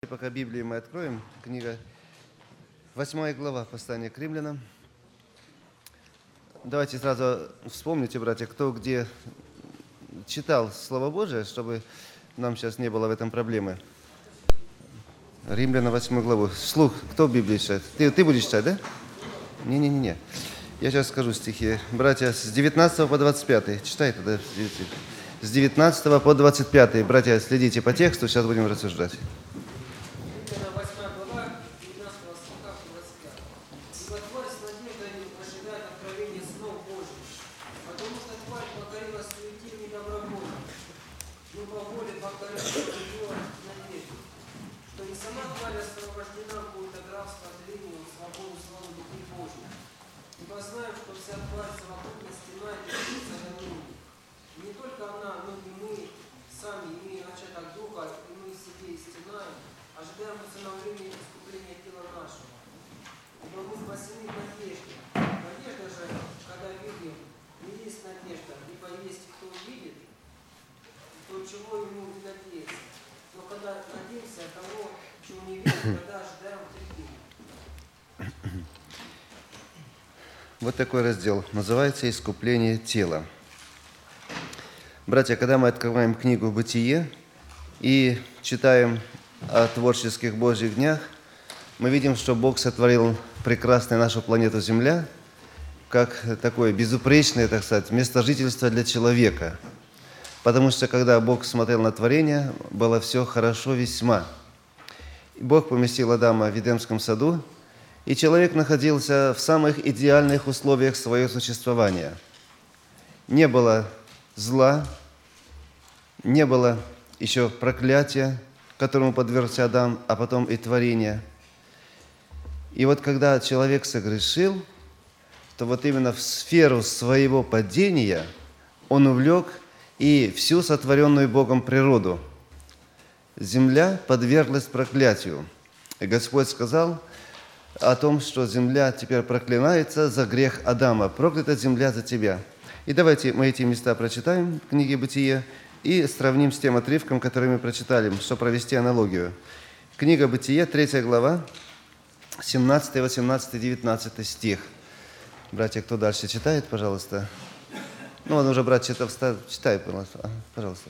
Пока Библию мы откроем, книга 8 глава послания к римлянам. Давайте сразу вспомните, братья, кто где читал Слово Божие, чтобы нам сейчас не было в этом проблемы. Римлянам 8 главу. Вслух, кто в Библии читает? Ты будешь читать, да? Не. Я сейчас скажу стихи. Братья, с 19 по 25. Читай тогда. С 19 по 25. Братья, следите по тексту, сейчас будем рассуждать. Вот такой раздел. Называется «Искупление тела». Братья, когда мы открываем книгу «Бытие» и читаем о творческих Божьих днях, мы видим, что Бог сотворил прекрасную нашу планету Земля, как такое безупречное, так сказать, место жительства для человека. Потому что, когда Бог смотрел на творение, было все хорошо весьма. И Бог поместил Адама в Эдемском саду, и человек находился в самых идеальных условиях своего существования. Не было зла, не было еще проклятия, которому подвергся Адам, а потом и творение. И вот когда человек согрешил, то вот именно в сферу своего падения он увлек и всю сотворенную Богом природу. Земля подверглась проклятию. И Господь сказал о том, что земля теперь проклинается за грех Адама. Проклята земля за тебя. И давайте мы эти места прочитаем в книге «Бытие» и сравним с тем отрывком, который мы прочитали, чтобы провести аналогию. Книга «Бытие», 3 глава, 17, 18, 19 стих. Братья, кто дальше читает, пожалуйста? Ну, он уже, брат, читай, пожалуйста.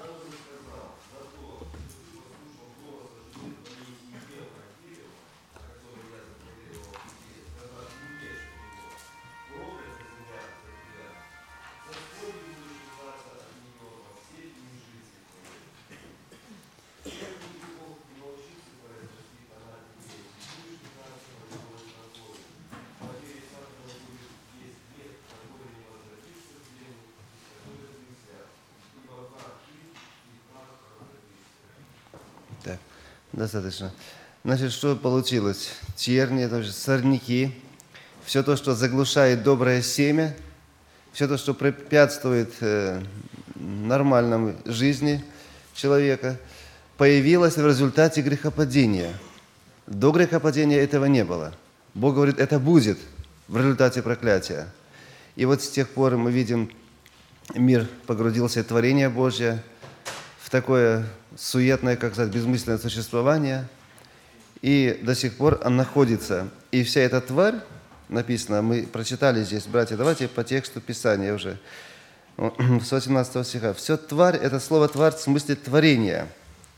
Так, достаточно. Значит, что получилось? Черни, сорняки, все то, что заглушает доброе семя, все то, что препятствует нормальной жизни человека, появилось в результате грехопадения. До грехопадения этого не было. Бог говорит, это будет в результате проклятия. И вот с тех пор мы видим, мир погрузился в творение Божье, в такое суетное, как сказать, безмысленное существование, и до сих пор он находится. И вся эта тварь, написано, мы прочитали здесь, братья, давайте по тексту Писания уже, с 18 стиха. Все тварь, это слово тварь в смысле творения,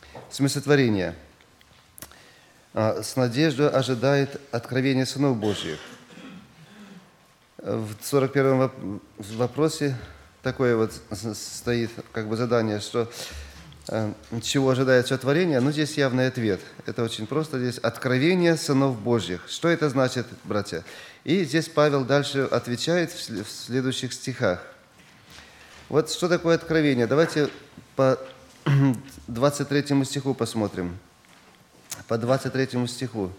с надеждой ожидает откровения сынов Божьих. В 41 вопросе такое вот стоит как бы задание, что чего ожидает все творение? Ну, здесь явный ответ. Это очень просто. Здесь откровение сынов Божьих. Что это значит, братья? И здесь Павел дальше отвечает в следующих стихах. Вот что такое откровение? Давайте по 23 стиху посмотрим. По 23 стиху.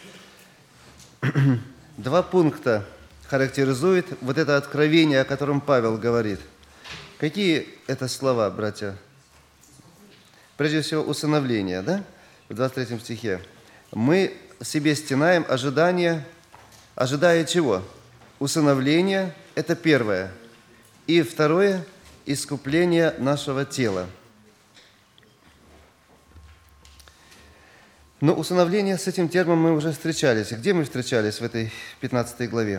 Два пункта характеризует вот это откровение, о котором Павел говорит. Какие это слова, братья? Прежде всего, усыновление, да? В 23 стихе. Мы себе стенаем ожидая чего? Усыновление – это первое. И второе – искупление нашего тела. Но усыновление, с этим термином мы уже встречались. Где мы встречались в этой 15 главе?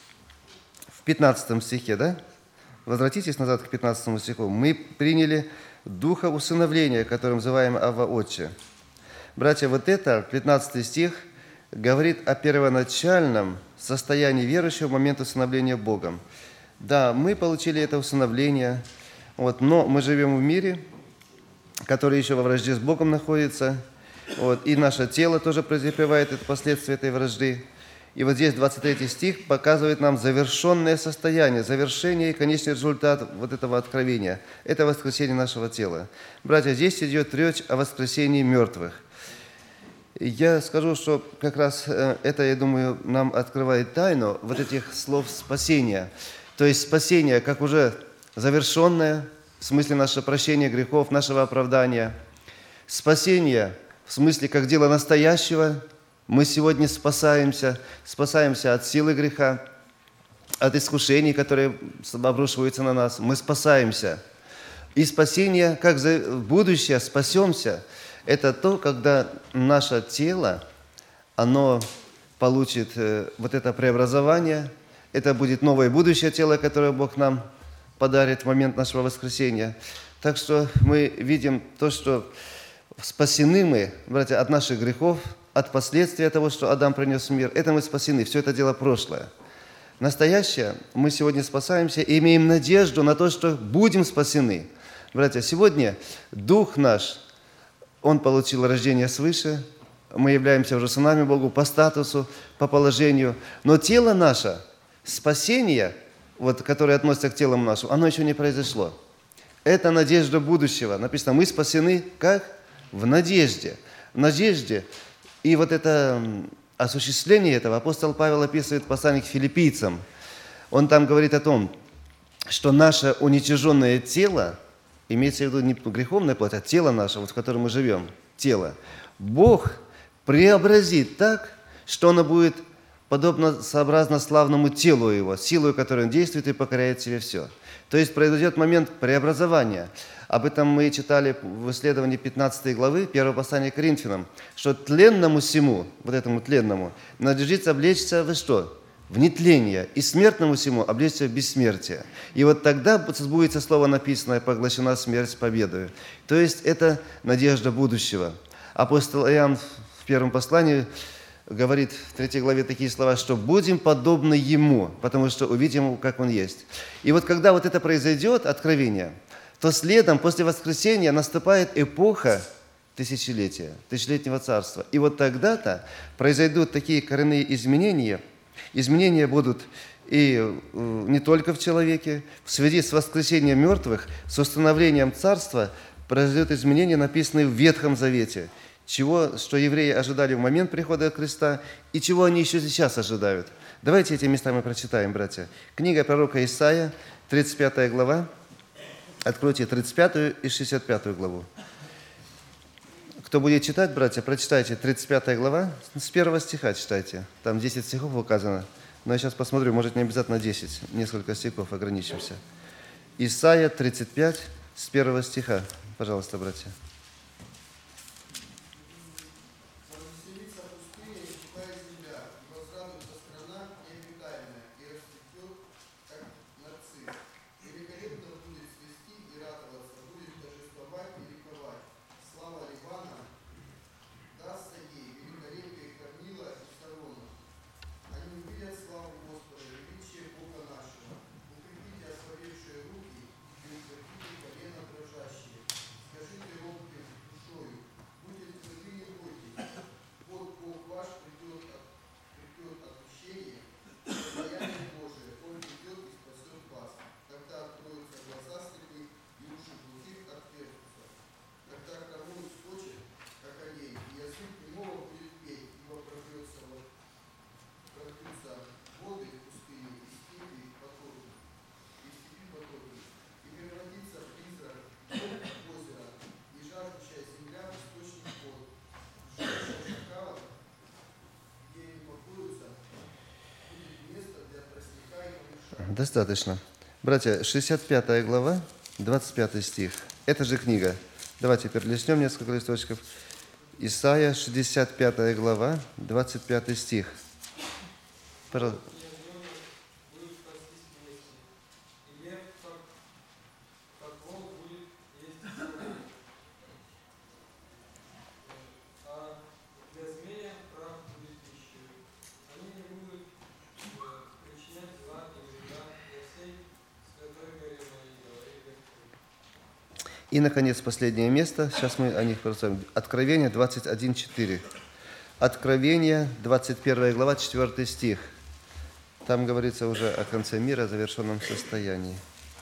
В 15 стихе, да? Возвратитесь назад к 15 стиху. Мы приняли духа усыновления, которым называем Авва Отче. Братья, вот это, 15 стих, говорит о первоначальном состоянии верующего в момент усыновления Богом. Да, мы получили это усыновление, но мы живем в мире, который еще во вражде с Богом находится, и наше тело тоже претерпевает это последствия этой вражды. И вот здесь 23 стих показывает нам завершенное состояние, завершение и конечный результат вот этого откровения. Это воскресение нашего тела. Братья, здесь идет речь о воскресении мертвых. Я скажу, что как раз это, я думаю, нам открывает тайну вот этих слов спасения. То есть спасение как уже завершенное, в смысле нашего прощения грехов, нашего оправдания. Спасение в смысле как дело настоящего. Мы сегодня спасаемся от силы греха, от искушений, которые обрушиваются на нас. Мы спасаемся. И спасение, как за будущее, спасемся, это то, когда наше тело, оно получит вот это преобразование. Это будет новое будущее тело, которое Бог нам подарит в момент нашего воскресения. Так что мы видим то, что спасены мы, братья, от наших грехов, от последствий того, что Адам принес в мир. Это мы спасены. Все это дело прошлое. Настоящее, мы сегодня спасаемся и имеем надежду на то, что будем спасены. Братья, сегодня Дух наш, Он получил рождение свыше. Мы являемся уже сынами Богу по статусу, по положению. Но тело наше, спасение, которое относится к телу нашему, оно еще не произошло. Это надежда будущего. Написано, мы спасены как? В надежде. В надежде. И вот это осуществление этого апостол Павел описывает в послании к филиппийцам. Он там говорит о том, что наше уничиженное тело, имеется в виду не греховная плоть, а тело наше, в котором мы живем, тело, Бог преобразит так, что оно будет подобно, сообразно славному телу Его, силой, которой Он действует и покоряет себе все. То есть произойдет момент преобразования. Об этом мы читали в исследовании 15 главы 1 послания к Коринфянам, что тленному сему, вот этому тленному, надлежит облечься в что? В нетление, и смертному сему облечься в бессмертие. И вот тогда сбудется слово написанное «поглощена смерть победою». То есть это надежда будущего. Апостол Иоанн в первом послании говорит в 3 главе такие слова, что «будем подобны Ему, потому что увидим Его, как Он есть». И вот когда вот это произойдет, откровение, то следом, после воскресения, наступает эпоха тысячелетия, тысячелетнего царства. И вот тогда-то произойдут такие коренные изменения. Изменения будут и не только в человеке. В связи с воскресением мертвых, с установлением царства, произойдут изменения, написанные в Ветхом Завете. Что евреи ожидали в момент прихода Христа, и чего они еще сейчас ожидают. Давайте эти места мы прочитаем, братья. Книга пророка Исаия, 35 глава. Откройте 35 и 65 главу. Кто будет читать, братья, прочитайте 35 глава, с 1 стиха читайте. Там 10 стихов указано. Но я сейчас посмотрю, может, не обязательно 10, несколько стихов ограничимся. Исаия 35, с 1 стиха. Пожалуйста, братья. Достаточно. Братья, 65 глава, 25 стих. Это же книга. Давайте перелистнем несколько листочков. Исайя, 65 глава, 25 стих. Пожалуйста. И, наконец, последнее место. Сейчас мы о них прочитаем. Откровение 21:4. Откровение, 21 глава, 4 стих. Там говорится уже о конце мира, о завершенном состоянии.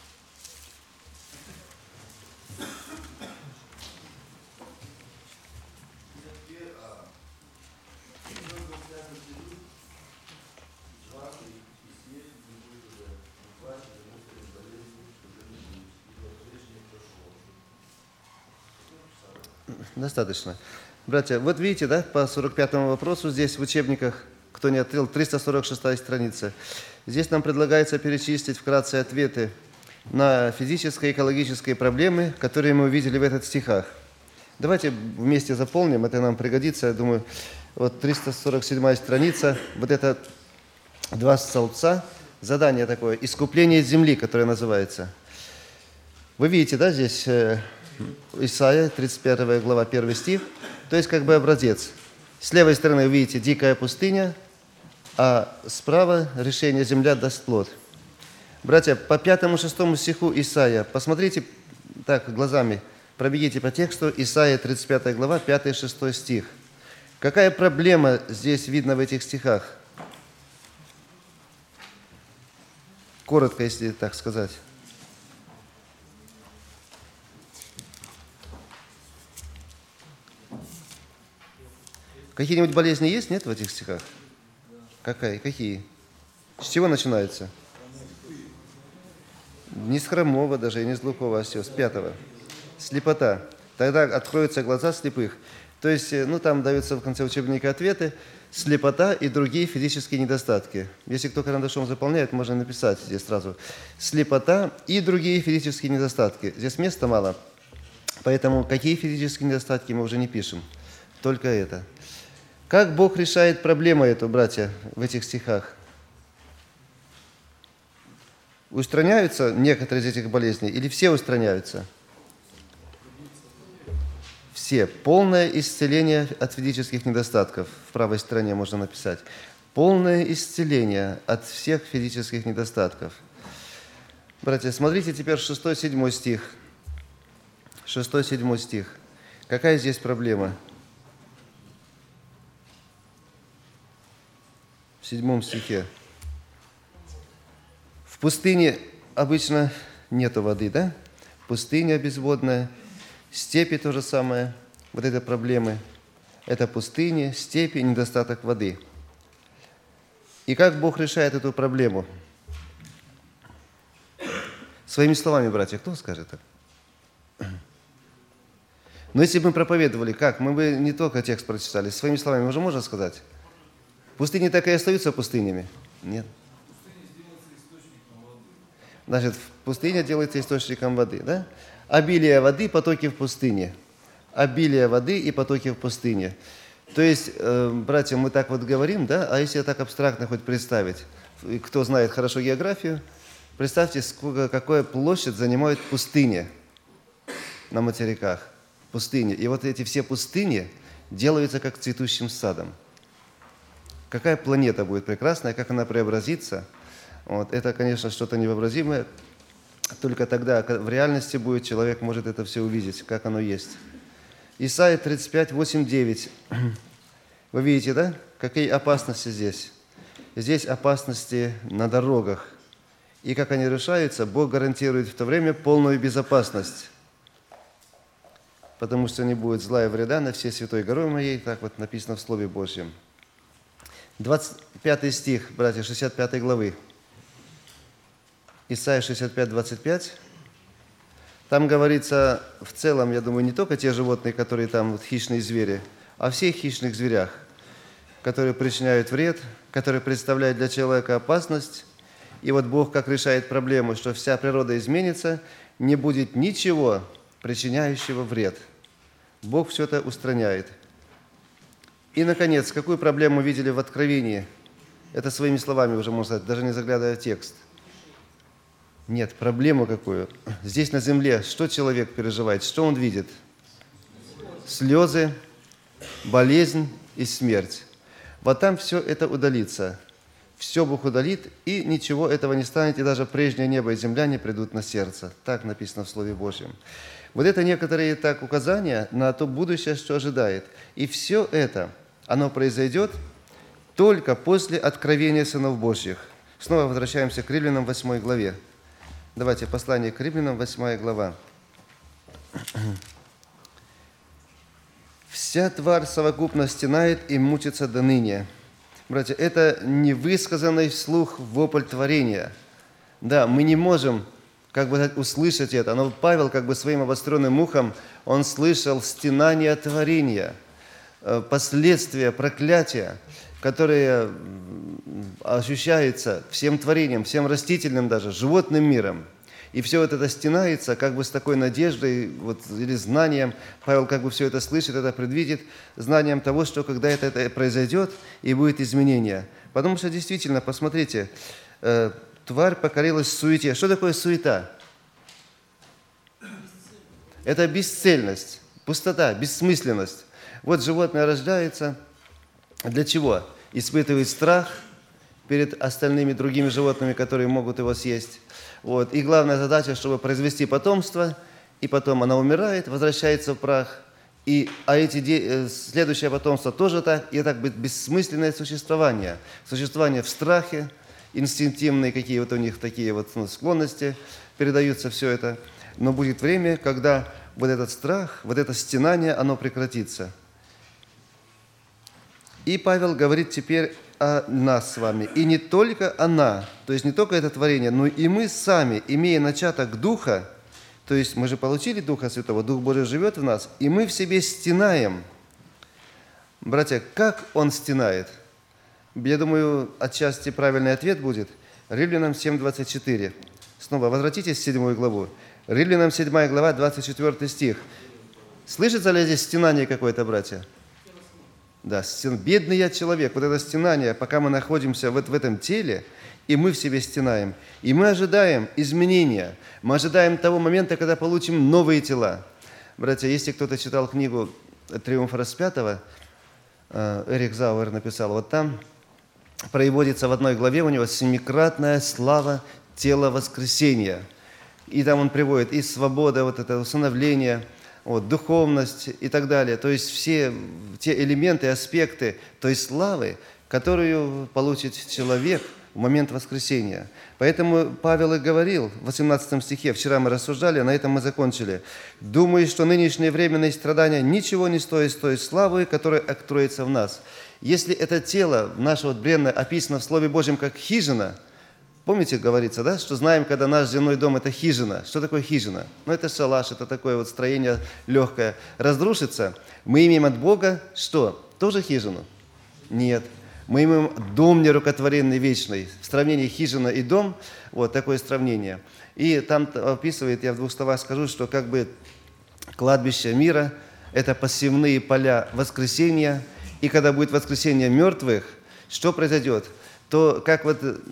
Достаточно. Братья, вот видите, да, по 45-му вопросу здесь в учебниках, кто не открыл, 346 страница. Здесь нам предлагается перечислить вкратце ответы на физические и экологические проблемы, которые мы увидели в этих стихах. Давайте вместе заполним, это нам пригодится. Я думаю, вот 347 страница, вот это два столбца, задание такое, искупление земли, которое называется. Вы видите, да, здесь Исайя, 35 глава, 1 стих, то есть как бы образец. С левой стороны вы видите дикая пустыня, а справа решение земля даст плод. Братья, по 5-6 стиху Исайя, посмотрите так глазами, пробегите по тексту, Исайя, 35 глава, 5-6 стих. Какая проблема здесь видна в этих стихах? Коротко, если так сказать. Какие-нибудь болезни есть, нет, в этих стихах? Какие? С чего начинаются? Не с хромого даже, и не с глухого, а с 5-го. Слепота. Тогда откроются глаза слепых. То есть, там даются в конце учебника ответы. Слепота и другие физические недостатки. Если кто карандашом заполняет, можно написать здесь сразу. Слепота и другие физические недостатки. Здесь места мало, поэтому какие физические недостатки мы уже не пишем. Только это. Как Бог решает проблему эту, братья, в этих стихах? Устраняются некоторые из этих болезней или все устраняются? Все. Полное исцеление от физических недостатков. В правой стороне можно написать. Полное исцеление от всех физических недостатков. Братья, смотрите теперь 6-7 стих. 6-7 стих. Какая здесь проблема? В 7 стихе. В пустыне обычно нету воды, да? Пустыня безводная, степи то же самое. Вот это проблемы. Это пустыня, степи, недостаток воды. И как Бог решает эту проблему? Своими словами, братья, кто скажет это? Но если бы мы проповедовали, как? Мы бы не только текст прочитали, своими словами уже можно сказать? Пустыни так и остаются пустынями? Нет. Значит, пустыня делается источником воды, да? Обилие воды, потоки в пустыне. Обилие воды и потоки в пустыне. То есть, братья, мы так вот говорим, да? А если так абстрактно хоть представить, кто знает хорошо географию, представьте, какая площадь занимает пустыни на материках. Пустыни. И вот эти все пустыни делаются как цветущим садом. Какая планета будет прекрасная, как она преобразится. Вот. Это, конечно, что-то невообразимое. Только тогда в реальности будет, человек может это все увидеть, как оно есть. Исайя 35, 8, 9. Вы видите, да? Какие опасности здесь? Здесь опасности на дорогах. И как они решаются, Бог гарантирует в то время полную безопасность. Потому что не будет зла и вреда на всей святой горой моей, так вот написано в Слове Божьем. 25 стих, братья, 65 главы. Исайя 65, 25. Там говорится в целом, я думаю, не только те животные, которые там, вот, хищные звери, а о всех хищных зверях, которые причиняют вред, которые представляют для человека опасность. И вот Бог как решает проблему, что вся природа изменится, не будет ничего, причиняющего вред. Бог все это устраняет. И, наконец, какую проблему мы видели в Откровении? Это своими словами уже можно сказать, даже не заглядывая в текст. Нет, проблему какую? Здесь на земле что человек переживает, что он видит? Слезы, болезнь и смерть. Вот там все это удалится. Все Бог удалит, и ничего этого не станет, и даже прежнее небо и земля не придут на сердце. Так написано в Слове Божьем. Вот это некоторые так указания на то будущее, что ожидает. И все это, оно произойдет только после откровения сынов Божьих. Снова возвращаемся к Римлянам 8 главе. Давайте послание к Римлянам 8 глава. «Вся тварь совокупно стенает и мучится до ныне». Братья, это невысказанный вслух вопль творения. Да, мы не можем, услышать это, но Павел, своим обостренным ухом, он слышал стенание творения, последствия проклятия, которые ощущаются всем творением, всем растительным даже, животным миром. И все вот это стенается с такой надеждой или знанием. Павел все это слышит, это предвидит, знанием того, что когда это произойдет, и будет изменение. Потому что действительно, посмотрите, тварь покорилась суете. Что такое суета? Это бесцельность, пустота, бессмысленность. Вот животное рождается. Для чего? Испытывает страх перед остальными другими животными, которые могут его съесть. И главная задача, чтобы произвести потомство, и потом она умирает, возвращается в прах. Следующее потомство тоже так, и так бессмысленное существование. Существование в страхе, инстинктивные какие у них такие склонности, передаются все это. Но будет время, когда этот страх, это стенание, оно прекратится. И Павел говорит теперь о нас с вами. И не только она, то есть не только это творение, но и мы сами, имея начаток Духа, то есть мы же получили Духа Святого, Дух Божий живет в нас, и мы в себе стенаем. Братья, как Он стенает? Я думаю, отчасти правильный ответ будет. Римлянам 7:24. Снова возвратитесь в 7 главу. Римлянам 7 глава, 24 стих. Слышится ли здесь стенание какое-то, братья? Да, бедный я человек, это стенание, пока мы находимся в этом теле, и мы в себе стенаем. И мы ожидаем изменения, мы ожидаем того момента, когда получим новые тела. Братья, если кто-то читал книгу «Триумф распятого», Эрих Зауэр написал, там приводится в одной главе у него семикратная слава тела воскресения. И там он приводит и свобода, это усыновление, духовность и так далее. То есть все те элементы, аспекты той славы, которую получит человек в момент воскресения. Поэтому Павел и говорил в 18 стихе, вчера мы рассуждали, на этом мы закончили. «Думаю, что нынешние временные страдания ничего не стоят с той славой, которая откроется в нас». Если это тело наше бренное описано в Слове Божьем как хижина, помните, говорится, да, что знаем, когда наш земной дом – это хижина. Что такое хижина? Это шалаш, это такое строение легкое. Разрушится. Мы имеем от Бога что? Тоже хижину? Нет. Мы имеем дом нерукотворенный, вечный. В сравнении хижина и дом – такое сравнение. И там описывает, я в 2 словах скажу, что кладбище мира – это посевные поля воскресения. И когда будет воскресение мертвых, что произойдет? То как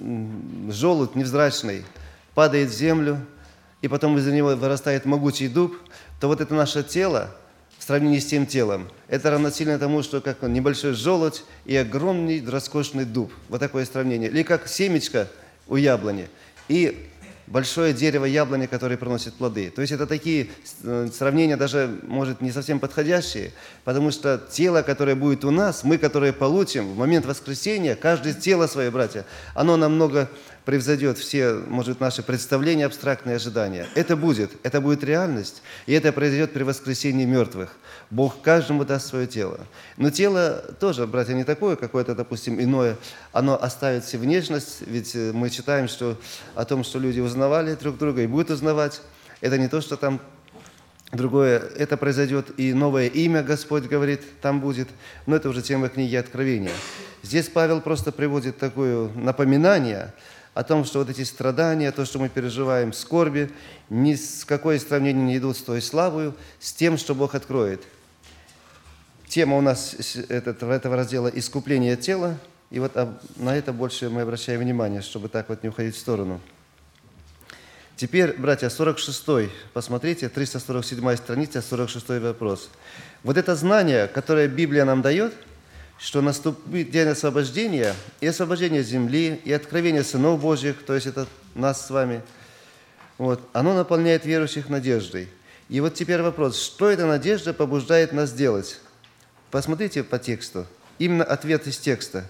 желудь невзрачный падает в землю, и потом из-за него вырастает могучий дуб, то это наше тело в сравнении с тем телом, это равносильно тому, что как небольшой желудь и огромный роскошный дуб. Вот такое сравнение. Или как семечко у яблони и большое дерево яблони, которое приносит плоды. То есть это такие сравнения даже, может, не совсем подходящие, потому что тело, которое будет у нас, мы, которые получим в момент воскресения, каждое тело свое, братья, оно намного превзойдет все, может, наши представления, абстрактные ожидания. Это будет реальность, и это произойдет при воскресении мертвых. Бог каждому даст свое тело. Но тело тоже, братья, не такое какое-то, допустим, иное. Оно оставит себе внешность, ведь мы читаем о том, что люди узнавали друг друга и будут узнавать. Это не то, что там другое. Это произойдет, и новое имя, Господь говорит, там будет. Но это уже тема книги Откровения. Здесь Павел просто приводит такое напоминание о том, что эти страдания, то, что мы переживаем, скорби, ни с какой сравнения не идут с той славою, с тем, что Бог откроет. Тема у нас этого раздела «Искупление тела». И вот на это больше мы обращаем внимание, чтобы так вот не уходить в сторону. Теперь, братья, 46-й, посмотрите, 347 страница, 46-й вопрос. Вот это знание, которое Библия нам дает, что наступит день освобождения, и освобождение земли, и откровение сынов Божьих, то есть это нас с вами, вот, оно наполняет верующих надеждой. И вот теперь вопрос, что эта надежда побуждает нас делать? Посмотрите по тексту, именно ответ из текста.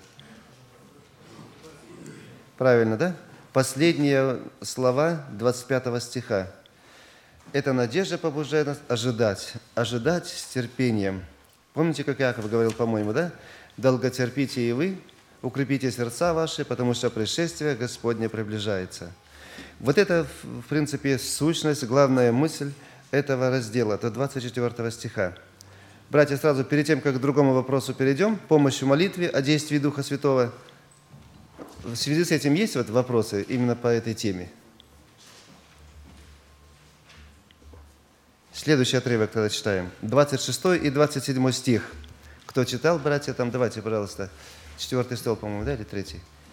Правильно, да? Последние слова 25 стиха. Эта надежда побуждает нас ожидать с терпением. Помните, как Иаков говорил, по-моему, да? «Долготерпите и вы, укрепите сердца ваши, потому что пришествие Господне приближается». Вот это, в принципе, сущность, главная мысль этого раздела, до 24 стиха. Братья, сразу перед тем, как к другому вопросу перейдем, помощь в молитве о действии Духа Святого. В связи с этим есть вот вопросы именно по этой теме? Следующий отрывок тогда читаем. 26 и 27 стих. Кто читал, братья, там давайте, пожалуйста. 4 стол, по-моему, да, или 3?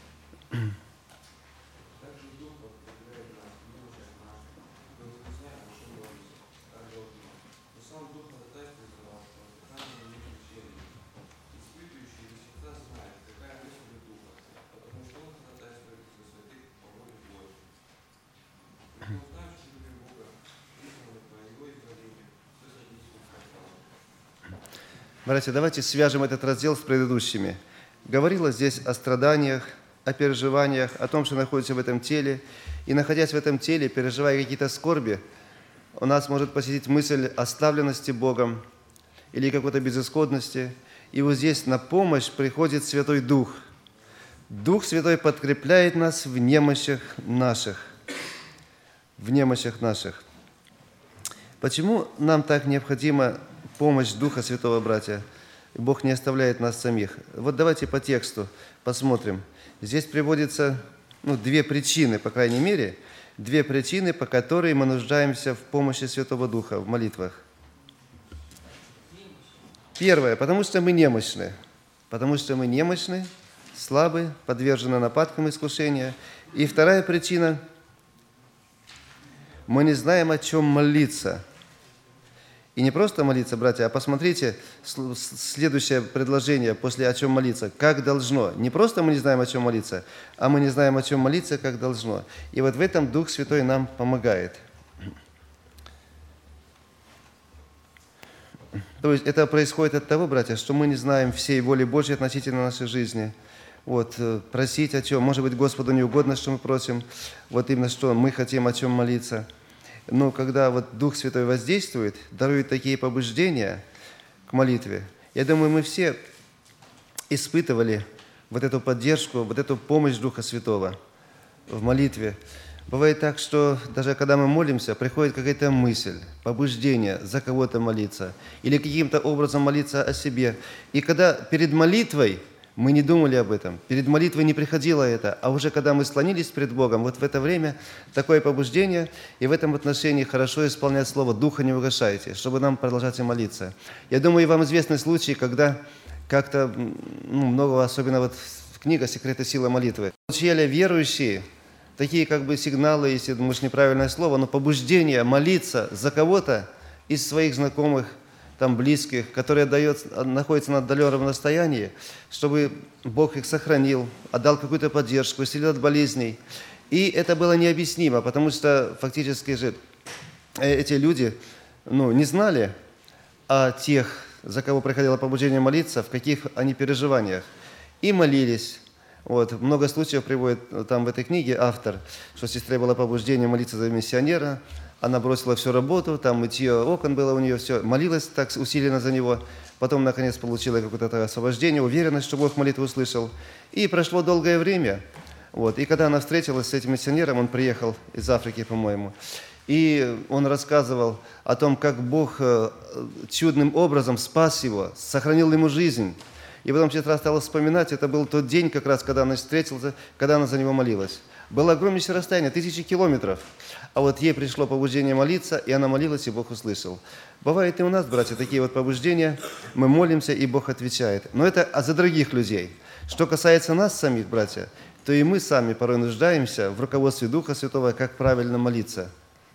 Братья, давайте свяжем этот раздел с предыдущими. Говорилось здесь о страданиях, о переживаниях, о том, что находится в этом теле. И находясь в этом теле, переживая какие-то скорби, у нас может посетить мысль оставленности Богом или какой-то безысходности. И вот здесь на помощь приходит Святой Дух. Дух Святой подкрепляет нас в немощах наших. В немощах наших. Почему нам так необходима помощь Духа Святого, братья? Бог не оставляет нас самих. Вот давайте по тексту посмотрим. Здесь приводятся две причины, по крайней мере, две причины, по которым мы нуждаемся в помощи Святого Духа в молитвах. Первое, потому что мы немощны. Потому что мы немощны, слабы, подвержены нападкам искушения. И вторая причина – мы не знаем, о чем молиться. И не просто молиться, братья, а посмотрите следующее предложение после «о чем молиться». Как должно. Не просто мы не знаем, о чем молиться, а мы не знаем, о чем молиться, как должно. И вот в этом Дух Святой нам помогает. То есть это происходит от того, братья, что мы не знаем всей воли Божьей относительно нашей жизни. Вот, просить о чем. Может быть, Господу не угодно, что мы просим. Вот именно что мы хотим, о чем молиться. Но когда вот Дух Святой воздействует, дарует такие побуждения к молитве, я думаю, мы все испытывали вот эту поддержку, вот эту помощь Духа Святого в молитве. Бывает так, что даже когда мы молимся, приходит какая-то мысль, побуждение за кого-то молиться или каким-то образом молиться о себе. И когда перед молитвой мы не думали об этом, перед молитвой не приходило это, а уже когда мы склонились перед Богом, вот в это время такое побуждение, и в этом отношении хорошо исполнять слово «Духа не угашайте», чтобы нам продолжать молиться. Я думаю, и вам известны случаи, когда как-то много, особенно вот в книге «Секреты силы молитвы», получали верующие такие как бы сигналы, если думаешь неправильное слово, но побуждение молиться за кого-то из своих знакомых, там, близких, которые находятся на отдаленном расстоянии, чтобы Бог их сохранил, отдал какую-то поддержку, исцелил от болезней. И это было необъяснимо, потому что фактически же эти люди не знали о тех, за кого приходило побуждение молиться, в каких они переживаниях. И молились. Вот. Много случаев приводит там в этой книге автор, что сестре было побуждение молиться за миссионера, она бросила всю работу, там мытье окон было у нее, все, молилась так усиленно за него, потом, наконец, получила какое-то освобождение, уверенность, что Бог молитву услышал. И прошло долгое время, вот, и когда она встретилась с этим миссионером, он приехал из Африки, по-моему, и он рассказывал о том, как Бог чудным образом спас его, сохранил ему жизнь. И потом сестра стала вспоминать, это был тот день, как раз, когда она встретилась, когда она за него молилась. Было огромнейшее расстояние, 1000 километров. А вот ей пришло побуждение молиться, и она молилась, и Бог услышал. Бывает и у нас, братья, такие вот побуждения. Мы молимся, и Бог отвечает. Но это за других людей. Что касается нас самих, братья, то и мы сами порой нуждаемся в руководстве Духа Святого, как правильно молиться.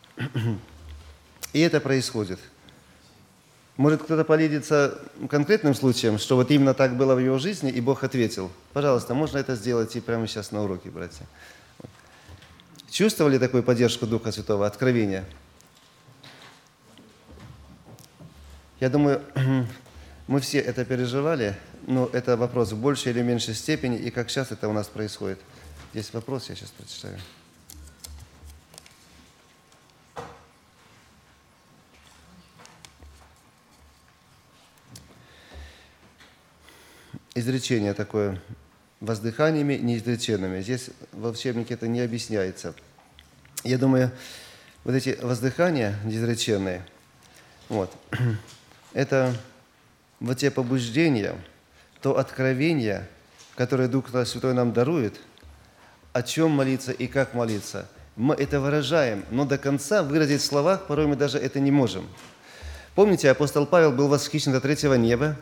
И это происходит. Может, кто-то поделится конкретным случаем, что вот именно так было в его жизни, и Бог ответил. Пожалуйста, можно это сделать и прямо сейчас на уроке, братья. Чувствовали такую поддержку Духа Святого, откровения? Я думаю, мы все это переживали, но это вопрос в большей или меньшей степени, и как сейчас это у нас происходит. Есть вопрос, я сейчас прочитаю. Изречение такое, воздыханиями неизреченными. Здесь в учебнике это не объясняется. Я думаю, вот эти воздыхания неизреченные, вот, это вот те побуждения, то откровение, которое Дух Святой нам дарует, о чем молиться и как молиться. Мы это выражаем, но до конца выразить в словах порой мы даже это не можем. Помните, апостол Павел был восхищен до третьего неба,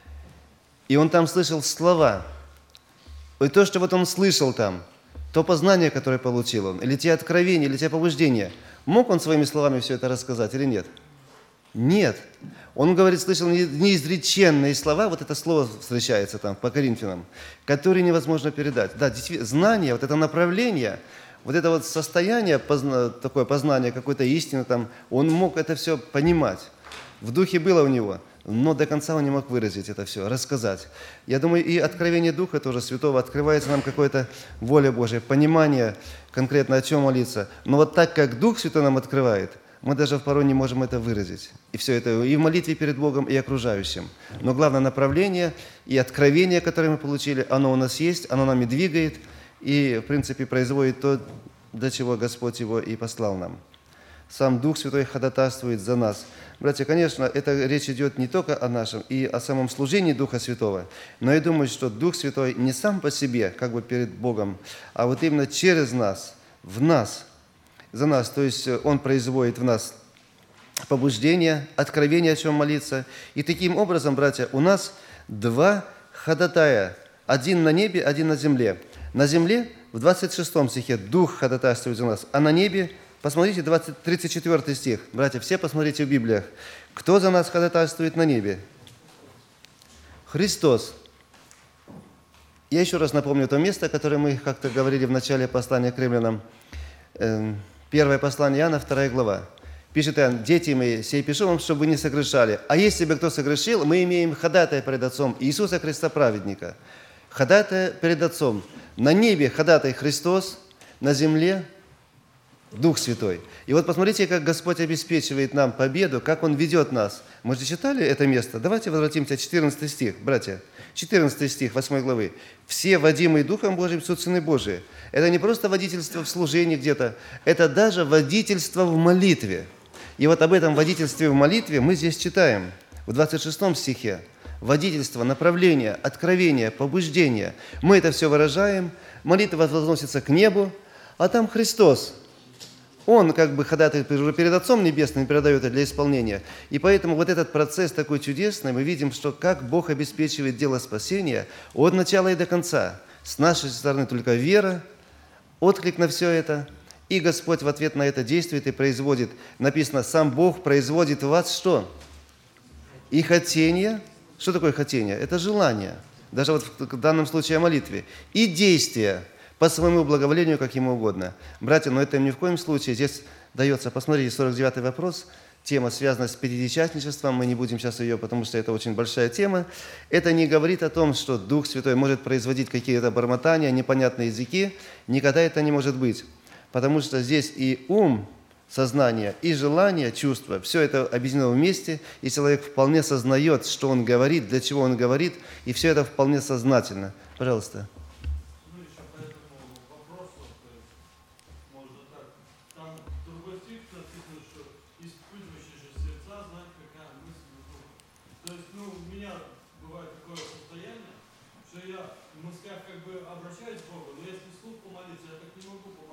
и он там слышал слова. И то, что вот он слышал там, то познание, которое получил он, или те откровения, или те побуждения, мог он своими словами все это рассказать или нет? Нет. Он говорит, слышал неизреченные слова, вот это слово встречается там по Коринфянам, которые невозможно передать. Да, действительно, знание, вот это направление, вот это вот состояние, такое познание какой-то истины, там, он мог это все понимать. В духе было у него, но до конца он не мог выразить это все, рассказать. Я думаю, и откровение Духа тоже Святого открывается нам какая-то воля Божья, понимание конкретно, о чем молиться. Но вот так, как Дух Святой нам открывает, мы даже порой не можем это выразить. И все это и в молитве перед Богом, и окружающим. Но главное направление и откровение, которое мы получили, оно у нас есть, оно нами двигает и, в принципе, производит то, для чего Господь его и послал нам. Сам Дух Святой ходатайствует за нас. Братья, конечно, это речь идет не только о нашем и о самом служении Духа Святого, но я думаю, что Дух Святой не сам по себе, как бы перед Богом, а вот именно через нас, в нас, за нас. То есть Он производит в нас побуждение, откровение, о чем молиться. И таким образом, братья, у нас два ходатая. Один на небе, один на земле. На земле в 26 стихе Дух ходатайствует за нас, а на небе, посмотрите, 34 стих. Братья, все посмотрите в Библиях. Кто за нас ходатайствует на небе? Христос. Я еще раз напомню то место, которое мы как-то говорили в начале послания к римлянам. Первое послание Иоанна, 2 глава. Пишет Иоанн: «Дети мои, сей пишу вам, чтобы вы не согрешали. А если бы кто согрешил, мы имеем ходатая перед Отцом Иисуса Христа праведника». Ходатая перед Отцом. На небе ходатай Христос, на земле Дух Святой. И вот посмотрите, как Господь обеспечивает нам победу, как Он ведет нас. Мы же читали это место? Давайте возвратимся, 14 стих, братья. 14 стих 8 главы. «Все, водимые Духом Божиим, суть сыны Божии». Это не просто водительство в служении где-то, это даже водительство в молитве. И вот об этом водительстве в молитве мы здесь читаем, в 26 стихе. Водительство, направление, откровение, побуждение. Мы это все выражаем, молитва возносится к небу, а там Христос. Он как бы ходатай уже перед Отцом Небесным передает это для исполнения. И поэтому вот этот процесс такой чудесный, мы видим, что как Бог обеспечивает дело спасения от начала и до конца. С нашей стороны только вера, отклик на все это, и Господь в ответ на это действует и производит. Написано, сам Бог производит в вас что? И хотение. Что такое хотение? Это желание. Даже вот в данном случае о молитве. И действие по своему благоволению, как ему угодно. Братья, но это ни в коем случае. Здесь дается, посмотрите, 49-й вопрос. Тема связана с пятидесятничеством. Мы не будем сейчас ее, потому что это очень большая тема. Это не говорит о том, что Дух Святой может производить какие-то бормотания, непонятные языки. Никогда это не может быть. Потому что здесь и ум, сознание, и желание, чувство, все это объединено вместе, и человек вполне сознает, что он говорит, для чего он говорит, и все это вполне сознательно. Пожалуйста. Я в мыслях как бы обращаюсь к Богу, но если вслух помолиться, я так не могу помолиться.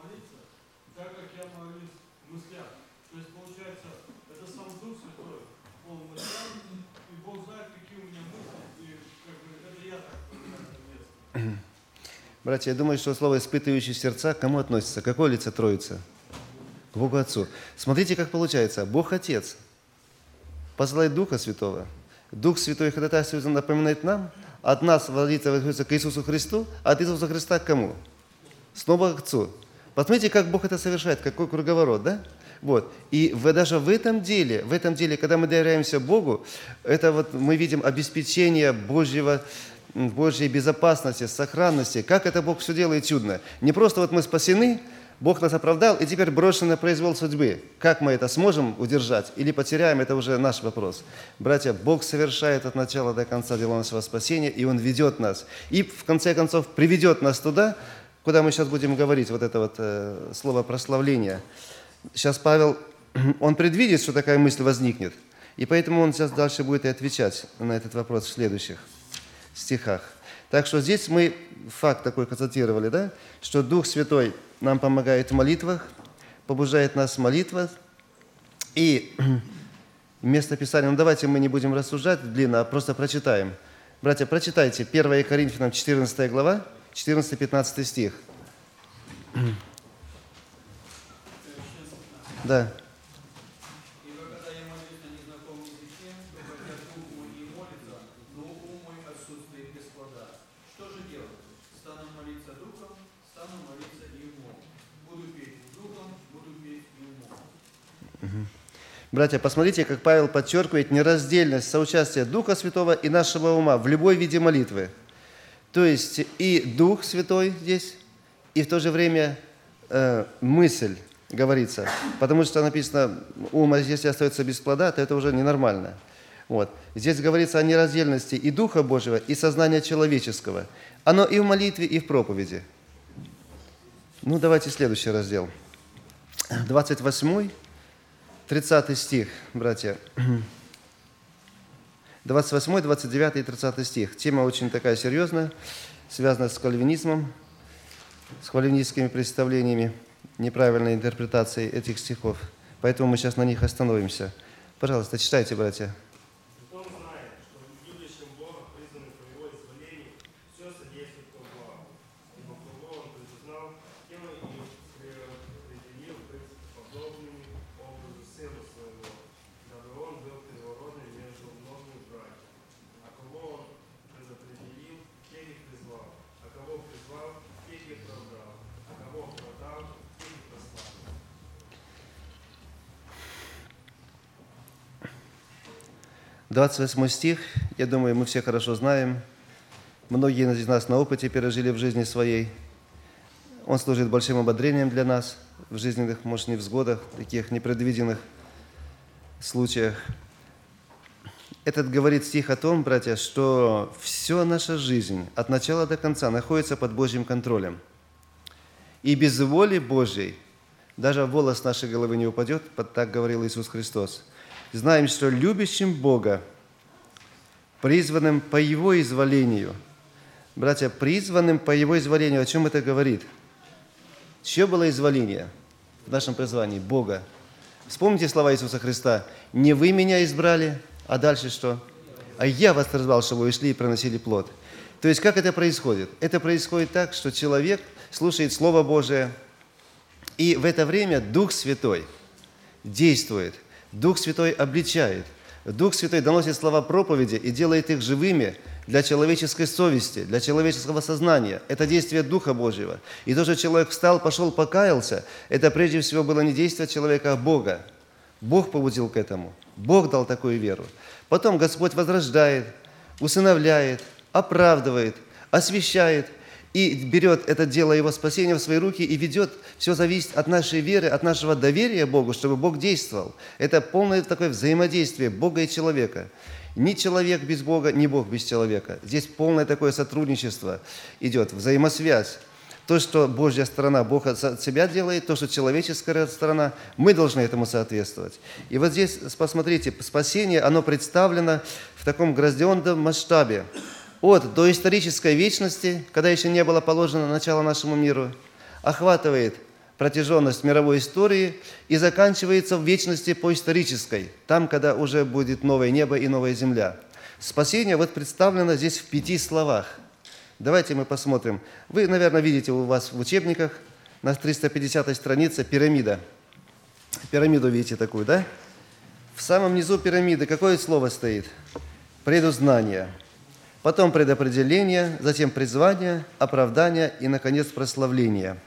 Братья, я думаю, что слово «испытывающие сердца» к кому относится? Какое лицо Троицы? К Богу Отцу. Смотрите, как получается. Бог Отец посылает Духа Святого. Дух Святой ходатайствует, напоминает нам, от нас водится к Иисусу Христу, а от Иисуса Христа к кому? Снова к Отцу. Посмотрите, как Бог это совершает, какой круговорот, да? Вот. И даже в этом деле, когда мы доверяемся Богу, это вот мы видим обеспечение Божьей безопасности, сохранности. Как это Бог все делает чудно. Не просто вот мы спасены, Бог нас оправдал, и теперь брошены на произвол судьбы. Как мы это сможем удержать или потеряем, это уже наш вопрос. Братья, Бог совершает от начала до конца дело нашего спасения, и Он ведет нас. И в конце концов приведет нас туда, куда мы сейчас будем говорить, вот это вот слово прославление. Сейчас Павел, он предвидит, что такая мысль возникнет, и поэтому он сейчас дальше будет и отвечать на этот вопрос в следующих стихах. Так что здесь мы факт такой констатировали, да, что Дух Святой нам помогает в молитвах, побуждает нас в молитвах. И место Писания, давайте мы не будем рассуждать длинно, а просто прочитаем. Братья, прочитайте 1 Коринфянам 14 глава, 14-15 стих. Да. Братья, посмотрите, как Павел подчеркивает нераздельность соучастия Духа Святого и нашего ума в любой виде молитвы. То есть и Дух Святой здесь, и в то же время мысль говорится. Потому что написано, ум, если остается без плода, то это уже ненормально. Вот. Здесь говорится о нераздельности и Духа Божьего, и сознания человеческого. Оно и в молитве, и в проповеди. Ну, давайте следующий раздел. 28 30 стих, братья. 28, 29 и 30 стих. Тема очень такая серьезная, связана с кальвинизмом, с кальвинистскими представлениями, неправильной интерпретацией этих стихов. Поэтому мы сейчас на них остановимся. Пожалуйста, читайте, братья. — 28 стих, я думаю, мы все хорошо знаем. Многие из нас на опыте пережили в жизни своей. Он служит большим ободрением для нас в жизненных, может, невзгодах, таких непредвиденных случаях. Этот говорит стих о том, братья, что вся наша жизнь от начала до конца находится под Божьим контролем. И без воли Божьей даже волос нашей головы не упадет, так говорил Иисус Христос. Знаем, что любящим Бога, призванным по Его изволению, братья, призванным по Его изволению, о чем это говорит? Чье было изволение в нашем призвании? Бога. Вспомните слова Иисуса Христа. «Не вы меня избрали», а дальше что? «А я вас призвал, чтобы вы шли и приносили плод». То есть, как это происходит? Это происходит так, что человек слушает Слово Божие, и в это время Дух Святой действует. Дух Святой обличает. Дух Святой доносит слова проповеди и делает их живыми для человеческой совести, для человеческого сознания. Это действие Духа Божьего. И то, что человек встал, пошел, покаялся, это прежде всего было не действие человека, а Бога. Бог побудил к этому. Бог дал такую веру. Потом Господь возрождает, усыновляет, оправдывает, освящает и берет это дело Его спасения в свои руки и ведет. Все зависит от нашей веры, от нашего доверия Богу, чтобы Бог действовал. Это полное такое взаимодействие Бога и человека. Ни человек без Бога, ни Бог без человека. Здесь полное такое сотрудничество идет, взаимосвязь. То, что Божья сторона, Бог от себя делает, то, что человеческая сторона, мы должны этому соответствовать. И вот здесь, посмотрите, спасение, оно представлено в таком грандиозном масштабе. От доисторической вечности, когда еще не было положено начало нашему миру, охватывает протяженность мировой истории и заканчивается в вечности по исторической, там, когда уже будет новое небо и новая земля. Спасение вот представлено здесь в 5 словах. Давайте мы посмотрим. Вы, наверное, видите у вас в учебниках на 350-й странице пирамида. Пирамиду видите такую, да? В самом низу пирамиды какое слово стоит? Предузнание. Потом предопределение, затем призвание, оправдание и, наконец, прославление.